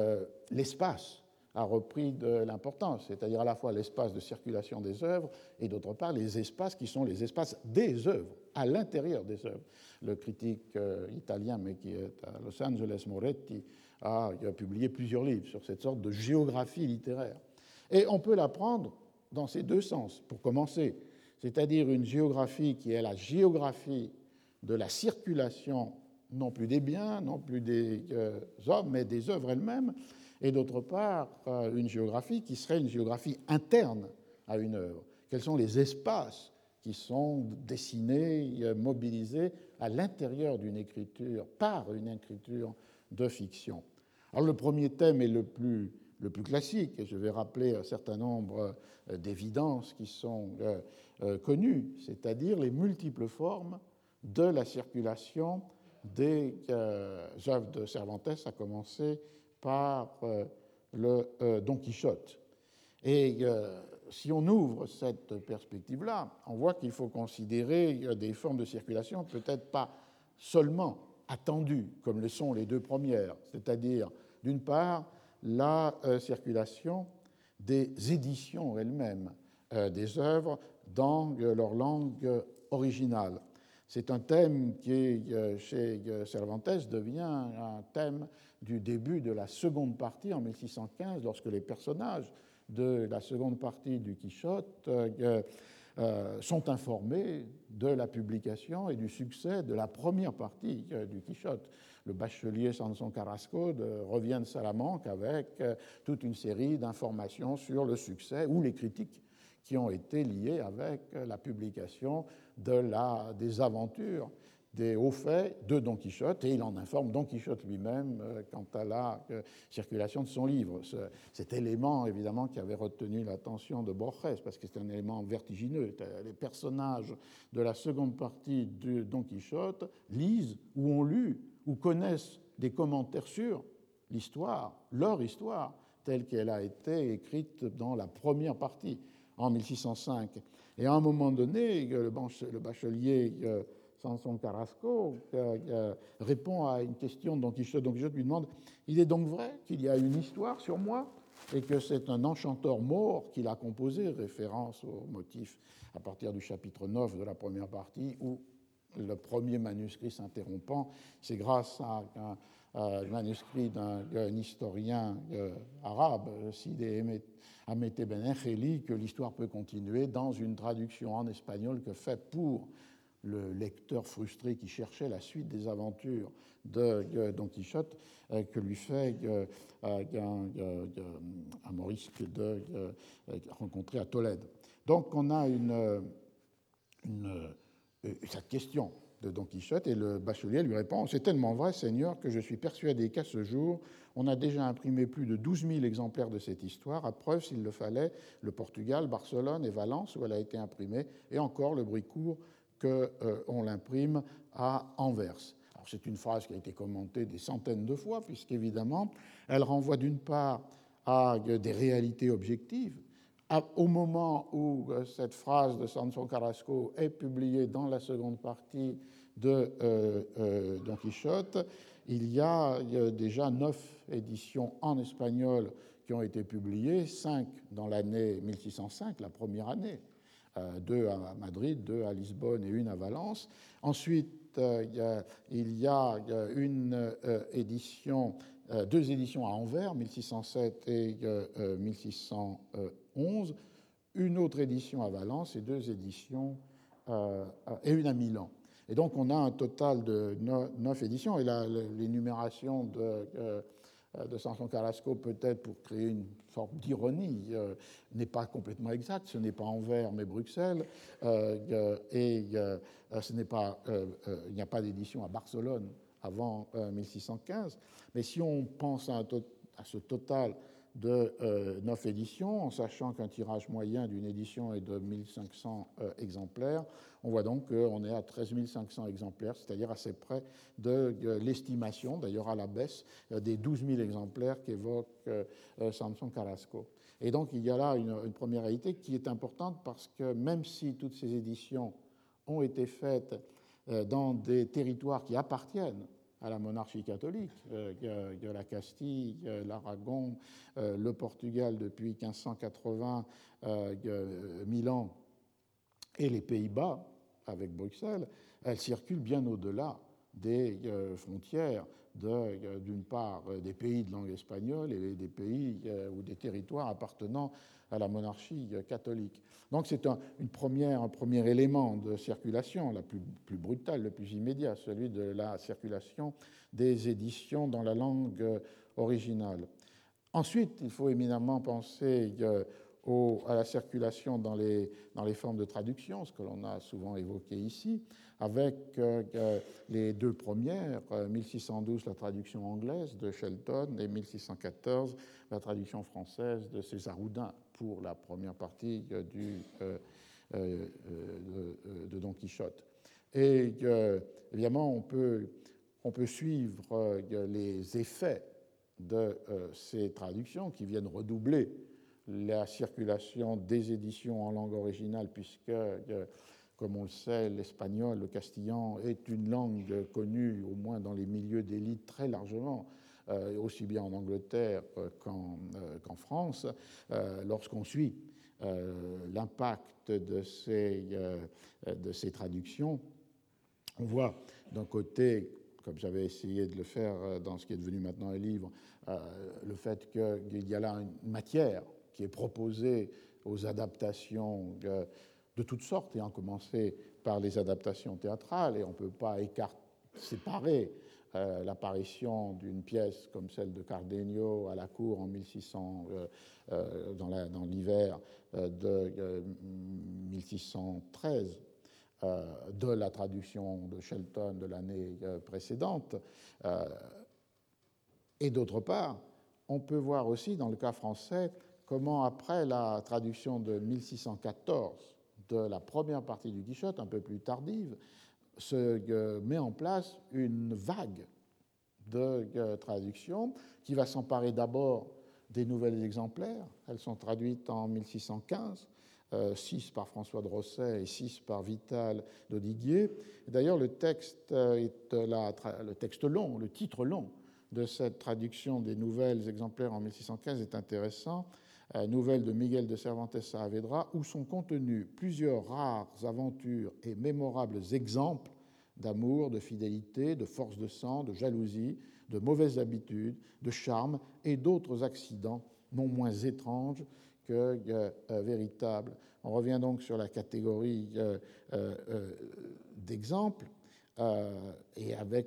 l'espace a repris de l'importance, c'est-à-dire à la fois l'espace de circulation des œuvres et d'autre part les espaces qui sont les espaces des œuvres, à l'intérieur des œuvres. Le critique italien, mais qui est à Los Angeles, Moretti, a publié plusieurs livres sur cette sorte de géographie littéraire. Et on peut la prendre dans ces deux sens, pour commencer, c'est-à-dire une géographie qui est la géographie de la circulation, non plus des biens, non plus des hommes, mais des œuvres elles-mêmes, et d'autre part, une géographie qui serait une géographie interne à une œuvre. Quels sont les espaces qui sont dessinés, mobilisés à l'intérieur d'une écriture, par une écriture de fiction. Alors le premier thème est le plus classique, et je vais rappeler un certain nombre d'évidences qui sont connues, c'est-à-dire les multiples formes de la circulation des œuvres de Cervantes, à commencer par le Don Quichotte. Et si on ouvre cette perspective-là, on voit qu'il faut considérer des formes de circulation peut-être pas seulement attendues, comme le sont les deux premières, c'est-à-dire, d'une part, la circulation des éditions elles-mêmes des œuvres dans leur langue originale. C'est un thème qui, chez Cervantes, devient un thème du début de la seconde partie, en 1615, lorsque les personnages de la seconde partie du Quichotte sont informés de la publication et du succès de la première partie du Quichotte. Le bachelier Sanson Carrasco revient de Salamanque avec toute une série d'informations sur le succès ou les critiques qui ont été liées avec la publication des aventures des hauts faits de Don Quichotte, et il en informe Don Quichotte lui-même quant à la circulation de son livre. Cet élément, évidemment, qui avait retenu l'attention de Borges, parce que c'est un élément vertigineux. Les personnages de la seconde partie de Don Quichotte lisent ou ont lu ou connaissent des commentaires sur l'histoire, leur histoire, telle qu'elle a été écrite dans la première partie, en 1605. Et à un moment donné, le bachelier Samson Carrasco répond à une question de Don Quichotte. Don Quichotte lui demande « Il est donc vrai qu'il y a une histoire sur moi et que c'est un enchanteur mort qui l'a composé ?» Référence au motif à partir du chapitre 9 de la première partie, où le premier manuscrit s'interrompant, c'est grâce à un manuscrit d'un historien arabe, Sidi Hamete Ben Encheli, que l'histoire peut continuer dans une traduction en espagnol que fait pour le lecteur frustré qui cherchait la suite des aventures de Don Quichotte, que lui fait un Maurice rencontré à Tolède. Donc on a cette question de Don Quichotte, et le bachelier lui répond « C'est tellement vrai, Seigneur, que je suis persuadé qu'à ce jour, on a déjà imprimé plus de 12 000 exemplaires de cette histoire, à preuve, s'il le fallait, le Portugal, Barcelone et Valence, où elle a été imprimée, et encore le bruit court qu'on l'imprime à Anvers. » Alors c'est une phrase qui a été commentée des centaines de fois, puisqu'évidemment, elle renvoie d'une part à des réalités objectives. Au moment où cette phrase de Samson Carrasco est publiée dans la seconde partie de Don Quichotte, il y a déjà 9 éditions en espagnol qui ont été publiées, 5 dans l'année 1605, la première année, 2 à Madrid, 2 à Lisbonne et 1 à Valence. Ensuite, il y a une édition, 2 éditions à Anvers, 1607 et 1611, une autre édition à Valence et 2 éditions et 1 à Milan. Et donc on a un total de 9 éditions, et l'énumération de Samson Carrasco, peut-être pour créer une forme d'ironie, n'est pas complètement exacte. Ce n'est pas Anvers, mais Bruxelles, et il n'y a pas d'édition à Barcelone avant 1615. Mais si on pense à ce total de 9 éditions, en sachant qu'un tirage moyen d'une édition est de 1500 exemplaires, on voit donc qu'on est à 13 500 exemplaires, c'est-à-dire assez près de l'estimation, d'ailleurs à la baisse, des 12 000 exemplaires qu'évoque Samson Carrasco. Et donc il y a là une première réalité qui est importante, parce que même si toutes ces éditions ont été faites dans des territoires qui appartiennent à la monarchie catholique, la Castille, l'Aragon, le Portugal depuis 1580, Milan et les Pays-Bas avec Bruxelles, elles circulent bien au-delà des frontières d'une part des pays de langue espagnole et des pays ou des territoires appartenant à la monarchie catholique. Donc c'est un premier élément de circulation, la plus brutale, le plus immédiat, celui de la circulation des éditions dans la langue originale. Ensuite, il faut éminemment penser à la circulation dans les formes de traduction, ce que l'on a souvent évoqué ici, avec les 2 premières, 1612, la traduction anglaise de Shelton, et 1614, la traduction française de César Houdin, pour la première partie de Don Quichotte. Et évidemment, on peut suivre les effets de ces traductions qui viennent redoubler la circulation des éditions en langue originale, puisque, comme on le sait, l'espagnol, le castillan est une langue connue, au moins dans les milieux d'élite, très largement, aussi bien en Angleterre qu'en France. Lorsqu'on suit l'impact de ces traductions, on voit d'un côté, comme j'avais essayé de le faire dans ce qui est devenu maintenant un livre, le fait qu'il y a là une matière qui est proposée aux adaptations de toutes sortes, et en commencer par les adaptations théâtrales, et on ne peut pas séparer l'apparition d'une pièce comme celle de Cardenio à la cour en 1600, dans l'hiver de 1613, de la traduction de Shelton de l'année précédente. Et d'autre part, on peut voir aussi dans le cas français comment, après la traduction de 1614 de la première partie du Quichotte, un peu plus tardive, se met en place une vague de traductions qui va s'emparer d'abord des nouvelles exemplaires. Elles sont traduites en 1615, 6 par François de Rosset et 6 par Vital d'Audiguier. D'ailleurs, le texte long, le titre long de cette traduction des nouvelles exemplaires en 1615 est intéressant. Nouvelles de Miguel de Cervantes Saavedra, où sont contenus plusieurs rares aventures et mémorables exemples d'amour, de fidélité, de force de sang, de jalousie, de mauvaises habitudes, de charme et d'autres accidents non moins étranges que véritables. On revient donc sur la catégorie d'exemples et avec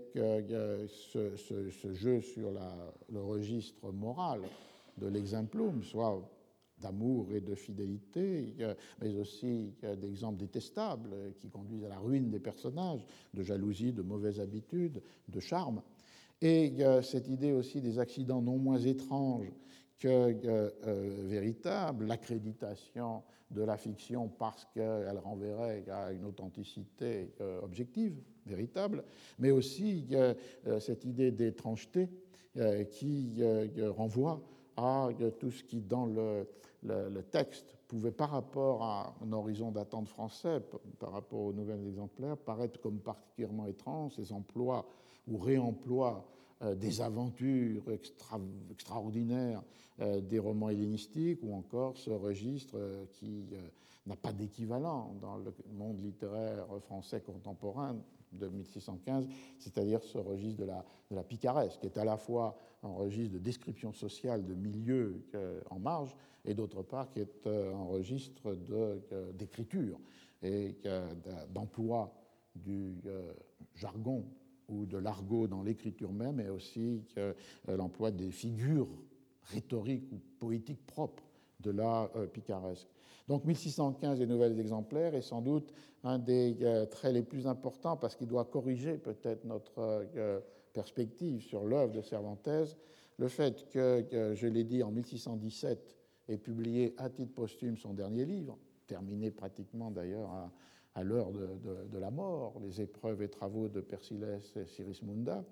ce jeu sur le registre moral de l'exemplum, soit d'amour et de fidélité, mais aussi d'exemples détestables qui conduisent à la ruine des personnages, de jalousie, de mauvaises habitudes, de charme. Et cette idée aussi des accidents non moins étranges que véritables, l'accréditation de la fiction parce qu'elle renverrait à une authenticité objective, véritable, mais aussi cette idée d'étrangeté qui renvoie à tout ce qui, dans le texte, pouvait, par rapport à un horizon d'attente français, par rapport aux nouvelles exemplaires, paraître comme particulièrement étrange, ces emplois ou réemplois des aventures extraordinaires des romans hellénistiques, ou encore ce registre qui n'a pas d'équivalent dans le monde littéraire français contemporain de 1615, c'est-à-dire ce registre de la picaresque, qui est à la fois un registre de description sociale de milieux en marge, et d'autre part qui est un registre d'écriture et d'emploi du jargon ou de l'argot dans l'écriture même, et aussi l'emploi des figures rhétoriques ou poétiques propres de la picaresque. Donc 1615 des nouvelles exemplaires est sans doute un des traits les plus importants parce qu'il doit corriger peut-être notre perspective sur l'œuvre de Cervantes. Le fait que, je l'ai dit, en 1617 est publié à titre posthume son dernier livre, terminé pratiquement d'ailleurs à l'heure de la mort, les épreuves et travaux de Persillès et Sirismunda,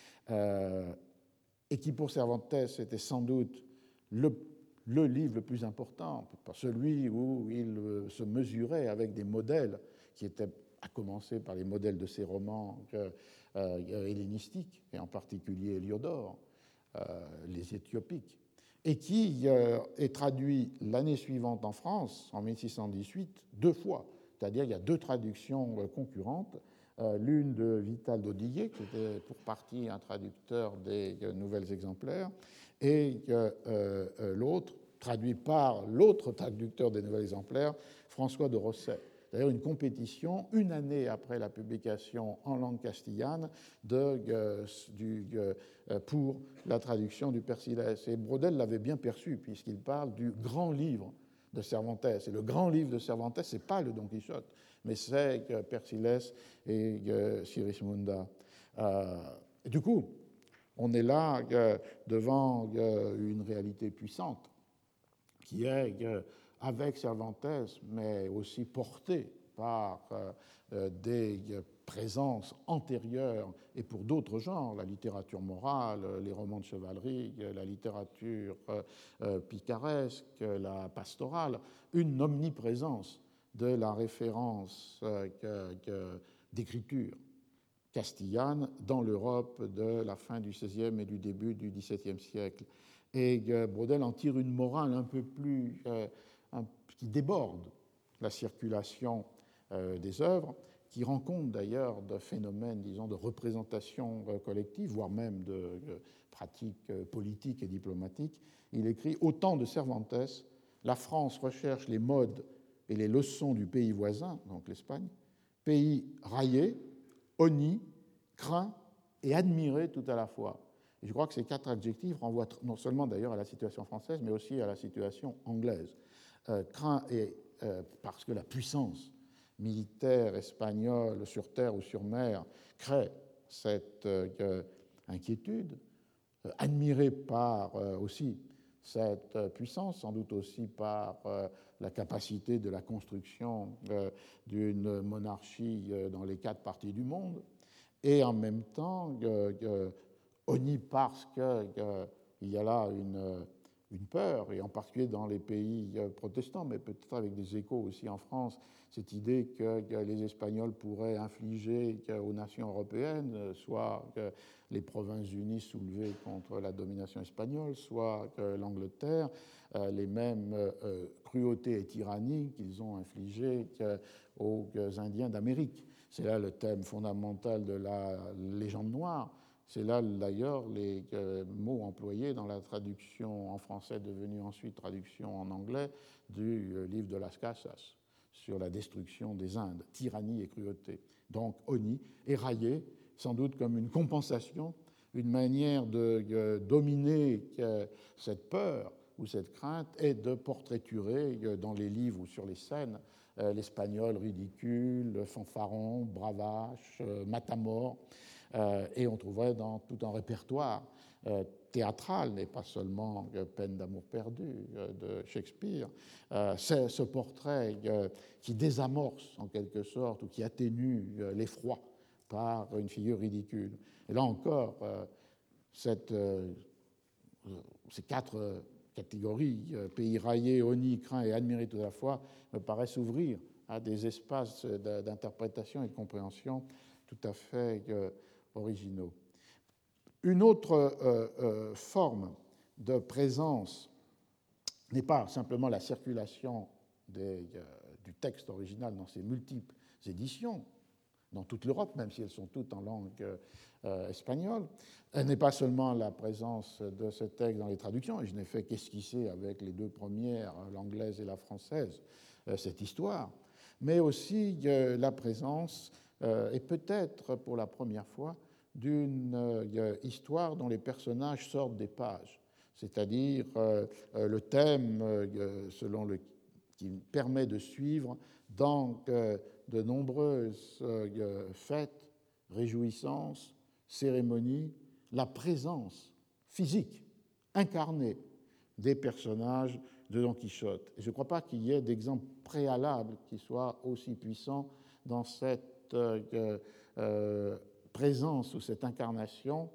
et qui pour Cervantes était sans doute le livre le plus important, celui où il se mesurait avec des modèles qui étaient, à commencer par les modèles de ses romans hellénistiques, et en particulier Héliodore, les Éthiopiques, et qui est traduit l'année suivante en France, en 1618, 2 fois. C'est-à-dire qu'il y a 2 traductions concurrentes, l'une de Vital d'Audiguier, qui était pour partie un traducteur des nouvelles exemplaires, et l'autre, traduit par l'autre traducteur des nouvelles exemplaires, François de Rosset. D'ailleurs, une compétition, une année après la publication en langue castillane pour la traduction du Persillès. Et Braudel l'avait bien perçu, puisqu'il parle du grand livre de Cervantes. Et le grand livre de Cervantes, ce n'est pas le Don Quichotte, mais c'est Persillès et Sirismunda. Du coup, on est là devant une réalité puissante qui est, avec Cervantes, mais aussi portée par des présences antérieures et pour d'autres genres, la littérature morale, les romans de chevalerie, la littérature picaresque, la pastorale, une omniprésence de la référence d'écriture castillane dans l'Europe de la fin du XVIe et du début du XVIIe siècle. Et Braudel en tire une morale un peu plus qui déborde la circulation des œuvres, qui rend compte d'ailleurs de phénomènes, disons, de représentation collective, voire même de pratiques politiques et diplomatiques. Il écrit « Au temps de Cervantes, la France recherche les modes et les leçons du pays voisin, donc l'Espagne, pays raillé, honni, craint et admiré tout à la fois. » Et je crois que ces 4 adjectifs renvoient non seulement d'ailleurs à la situation française, mais aussi à la situation anglaise. Craint parce que la puissance militaire espagnol sur terre ou sur mer crée cette inquiétude, admirée par aussi cette puissance, sans doute aussi par la capacité de la construction d'une monarchie dans les 4 parties du monde, et en même temps honni parce qu'il y a là une peur, et en particulier dans les pays protestants, mais peut-être avec des échos aussi en France, cette idée que les Espagnols pourraient infliger aux nations européennes, soit les Provinces-Unies soulevées contre la domination espagnole, soit l'Angleterre, les mêmes cruautés et tyrannies qu'ils ont infligées aux Indiens d'Amérique. C'est là le thème fondamental de la légende noire. C'est là d'ailleurs les mots employés dans la traduction en français devenue ensuite traduction en anglais du livre de Las Casas sur la destruction des Indes, tyrannie et cruauté. Donc Oni est raillé sans doute comme une compensation, une manière de dominer cette peur ou cette crainte et de portraiturer dans les livres ou sur les scènes l'espagnol ridicule, fanfaron, bravache, matamor. Et on trouverait dans tout un répertoire théâtral, et pas seulement Peine d'amour perdu de Shakespeare, c'est ce portrait qui désamorce en quelque sorte ou qui atténue l'effroi par une figure ridicule. Et là encore, ces 4 catégories, pays raillés, honni, craint et admiré tout à la fois, me paraissent ouvrir à des espaces d'interprétation et de compréhension tout à fait originaux. Une autre forme de présence n'est pas simplement la circulation du texte original dans ses multiples éditions, dans toute l'Europe, même si elles sont toutes en langue espagnole. Elle n'est pas seulement la présence de ce texte dans les traductions, et je n'ai fait qu'esquisser avec les 2 premières, l'anglaise et la française, cette histoire, mais aussi la présence, et peut-être pour la première fois, d'une histoire dont les personnages sortent des pages, c'est-à-dire le thème qui permet de suivre dans de nombreuses fêtes, réjouissances, cérémonies, la présence physique, incarnée des personnages de Don Quichotte. Et je ne crois pas qu'il y ait d'exemple préalable qui soit aussi puissant dans cette présence ou cette incarnation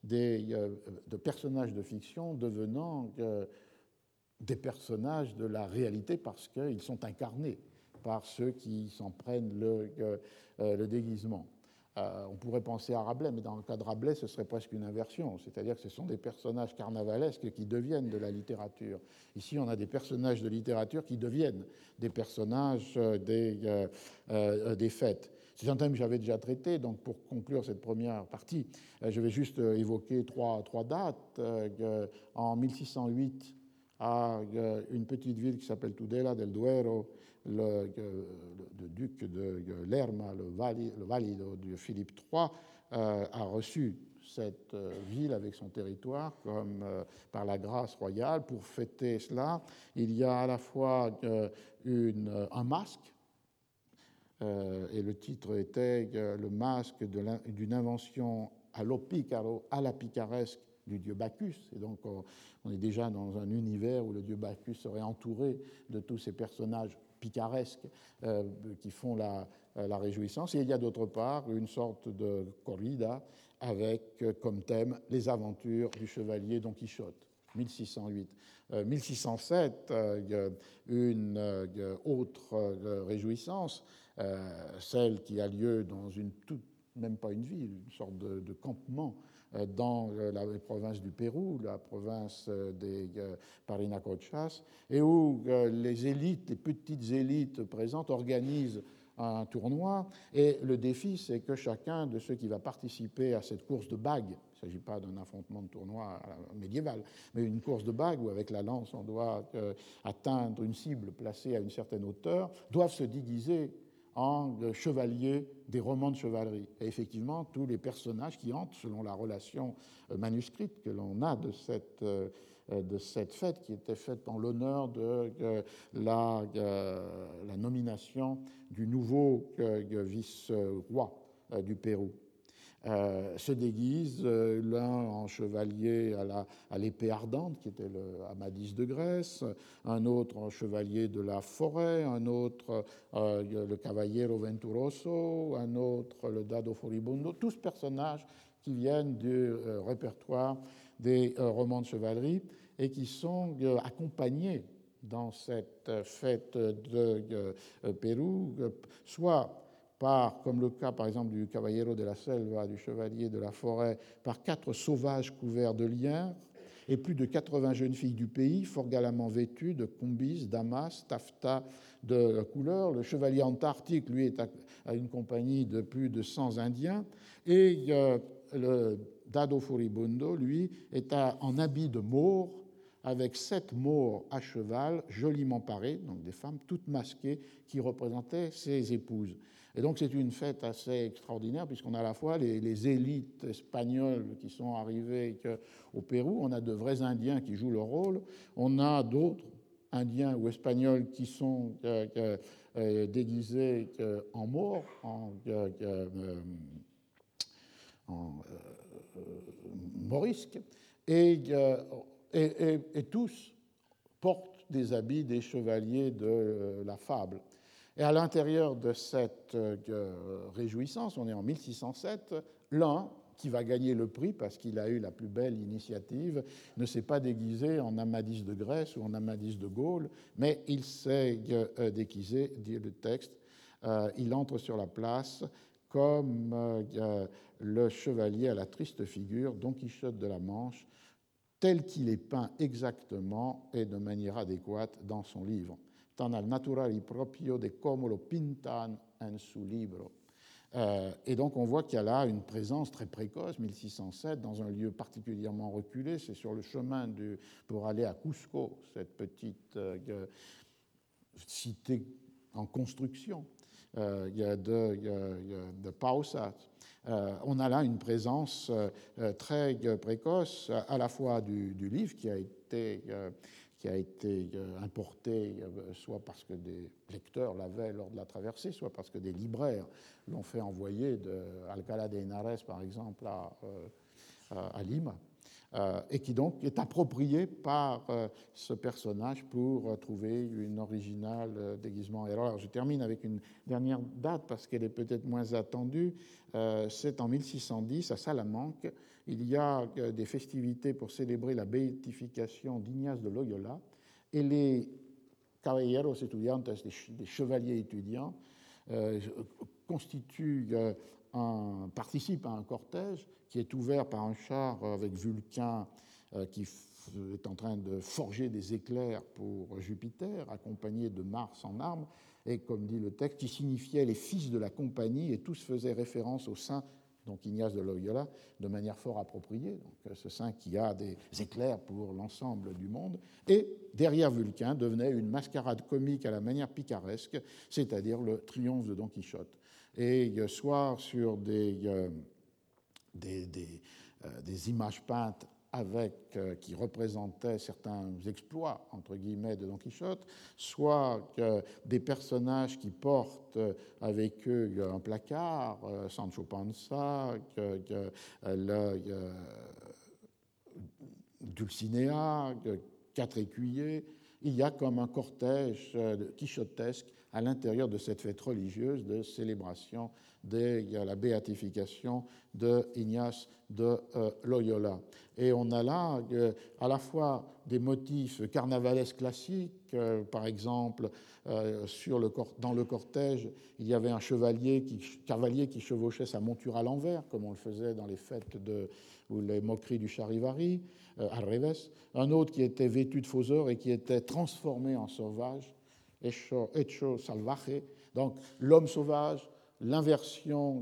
de personnages de fiction devenant des personnages de la réalité parce qu'ils sont incarnés par ceux qui s'en prennent le déguisement. On pourrait penser à Rabelais, mais dans le cas de Rabelais, ce serait presque une inversion, c'est-à-dire que ce sont des personnages carnavalesques qui deviennent de la littérature. Ici, on a des personnages de littérature qui deviennent des personnages des fêtes. C'est un thème que j'avais déjà traité, donc pour conclure cette première partie, je vais juste évoquer trois dates. En 1608, à une petite ville qui s'appelle Tudela del Duero, le duc de Lerma, le valido de Philippe III, a reçu cette ville avec son territoire comme par la grâce royale. Pour fêter cela, il y a à la fois un masque, et le titre était le masque d'une invention à l'opicaro, à la picaresque du dieu Bacchus. Et donc on est déjà dans un univers où le dieu Bacchus serait entouré de tous ces personnages picaresques qui font la réjouissance. Et il y a d'autre part une sorte de corrida avec comme thème les aventures du chevalier Don Quichotte. 1608. 1607, une autre réjouissance, celle qui a lieu dans même pas une ville, une sorte de campement dans la province du Pérou, la province des Parinacochas, et où les petites élites présentes organisent un tournoi, et le défi, c'est que chacun de ceux qui va participer à cette course de bagues, il ne s'agit pas d'un affrontement de tournoi médiéval, mais une course de bagues où avec la lance on doit atteindre une cible placée à une certaine hauteur, doivent se déguiser en chevaliers des romans de chevalerie. Et effectivement, tous les personnages qui entrent, selon la relation manuscrite que l'on a de cette de cette fête, qui était faite en l'honneur de la nomination du nouveau vice-roi du Pérou. Se déguisent l'un en chevalier à l'épée ardente, qui était le Amadis de Grèce, un autre en chevalier de la forêt, un autre le Cavallero Venturoso, un autre le Dado Furibundo, tous personnages qui viennent du répertoire des romans de chevalerie et qui sont accompagnés dans cette fête de Pérou, soit par, comme le cas par exemple du Caballero de la Selva, du chevalier de la forêt, par 4 sauvages couverts de liens et plus de 80 jeunes filles du pays, fort galamment vêtues de combis, damas, taffetas de couleur. Le chevalier antarctique, lui, est à une compagnie de plus de 100 Indiens. Et le Dado Furibundo, lui, est en habit de maure, avec 7 maures à cheval, joliment parés, donc des femmes toutes masquées, qui représentaient ses épouses. Et donc c'est une fête assez extraordinaire, puisqu'on a à la fois les élites espagnoles qui sont arrivées au Pérou, on a de vrais Indiens qui jouent leur rôle, on a d'autres Indiens ou Espagnols qui sont déguisés en maures, en morisques, et tous portent des habits des chevaliers de la fable. Et à l'intérieur de cette réjouissance, on est en 1607, l'un qui va gagner le prix parce qu'il a eu la plus belle initiative ne s'est pas déguisé en Amadis de Grèce ou en Amadis de Gaulle, mais il s'est déguisé, dit le texte, il entre sur la place comme le chevalier à la triste figure, Don Quichotte de la Manche, tel qu'il est peint exactement et de manière adéquate dans son livre. Tan al naturali proprio de como lo pintan en su libro. Et donc on voit qu'il y a là une présence très précoce, 1607, dans un lieu particulièrement reculé. C'est sur le chemin pour aller à Cusco, cette petite cité en construction de Pausat. On a là une présence très précoce, à la fois du livre qui a été importé soit parce que des lecteurs l'avaient lors de la traversée, soit parce que des libraires l'ont fait envoyer de Alcalá de Henares, par exemple, à Lima, et qui donc est approprié par ce personnage pour trouver une originale déguisement. Et alors, je termine avec une dernière date parce qu'elle est peut-être moins attendue. C'est en 1610 à Salamanque. Il y a des festivités pour célébrer la béatification d'Ignace de Loyola et les caballeros estudiantes, des chevaliers étudiants, participe à un cortège qui est ouvert par un char avec Vulcain qui est en train de forger des éclairs pour Jupiter, accompagné de Mars en armes, et comme dit le texte, qui signifiait les fils de la compagnie, et tous faisaient référence au saint, donc Ignace de Loyola, de manière fort appropriée, donc ce saint qui a des éclairs pour l'ensemble du monde. Et derrière Vulcain devenait une mascarade comique à la manière picaresque, c'est-à-dire le triomphe de Don Quichotte. Et soit sur des images peintes qui représentaient certains exploits, entre guillemets, de Don Quichotte, soit des personnages qui portent avec eux un placard, Sancho Panza, Dulcinea, 4 écuyers. Il y a comme un cortège quichotesque à l'intérieur de cette fête religieuse de célébration de la béatification de Ignace de Loyola. Et on a là à la fois des motifs carnavalesques classiques, par exemple, dans le cortège, il y avait un cavalier qui chevauchait sa monture à l'envers, comme on le faisait dans les fêtes ou les moqueries du charivari, al revés. Un autre qui était vêtu de faux-or et qui était transformé en sauvage, hecho salvaje, donc l'homme sauvage, l'inversion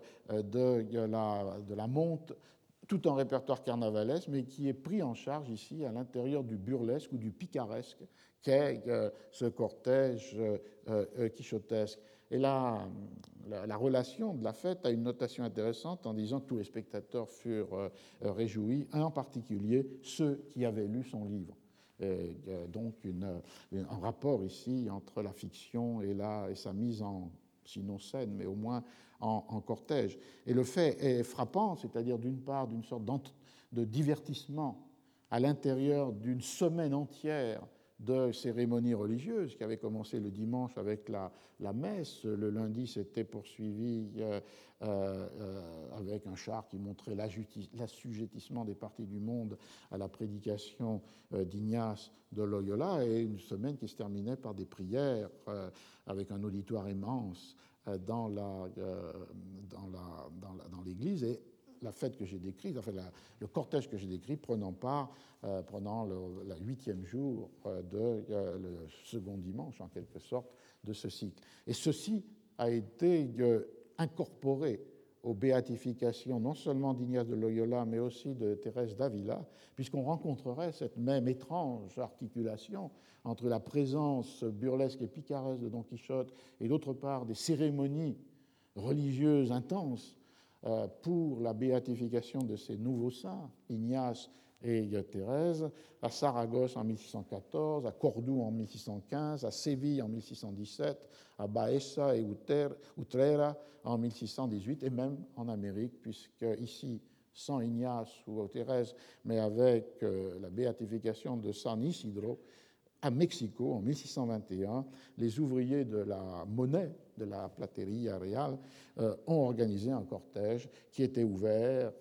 de la monte, tout un répertoire carnavalesque, mais qui est pris en charge ici à l'intérieur du burlesque ou du picaresque qu'est ce cortège quichotesque. Et la relation de la fête a une notation intéressante en disant que tous les spectateurs furent réjouis, en particulier ceux qui avaient lu son livre. Et donc un rapport ici entre la fiction et sa mise en, sinon scène, mais au moins en cortège. Et le fait est frappant, c'est-à-dire d'une part d'une sorte de divertissement à l'intérieur d'une semaine entière de cérémonies religieuses qui avait commencé le dimanche avec la messe. Le lundi, c'était poursuivi avec un char qui montrait l'assujettissement des parties du monde à la prédication d'Ignace de Loyola, et une semaine qui se terminait par des prières avec un auditoire immense dans l'église. Et la fête que j'ai décrite, enfin le cortège que j'ai décrit, prenant le 8e jour le second dimanche, en quelque sorte, de ce cycle. Et ceci a été incorporé aux béatifications non seulement d'Ignace de Loyola, mais aussi de Thérèse d'Avila, puisqu'on rencontrerait cette même étrange articulation entre la présence burlesque et picaresque de Don Quichotte et d'autre part des cérémonies religieuses intenses pour la béatification de ces nouveaux saints, Ignace et Thérèse, à Saragosse en 1614, à Cordoue en 1615, à Séville en 1617, à Baeza et Utrera en 1618, et même en Amérique, puisque ici, sans Ignace ou Thérèse, mais avec la béatification de San Isidro, à Mexico, en 1621, les ouvriers de la monnaie de la Plateria Real ont organisé un cortège qui était ouvert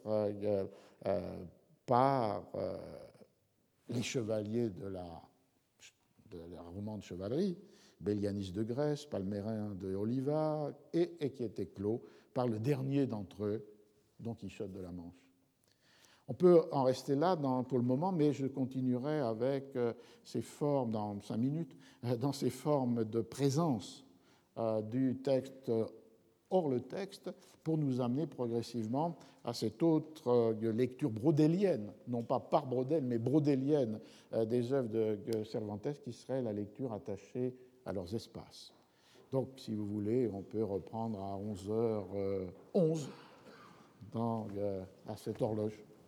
par les chevaliers de la romande chevalerie, Bellianis de Grèce, Palmérin de Oliva, et qui était clos par le dernier d'entre eux, Don Quichotte de la Manche. On peut en rester là pour le moment, mais je continuerai avec ces formes, dans 5 minutes, dans ces formes de présence du texte hors le texte, pour nous amener progressivement à cette autre lecture brodélienne, non pas par Brodel, mais brodélienne des œuvres de Cervantes, qui serait la lecture attachée à leurs espaces. Donc, si vous voulez, on peut reprendre à 11h11 à cette horloge.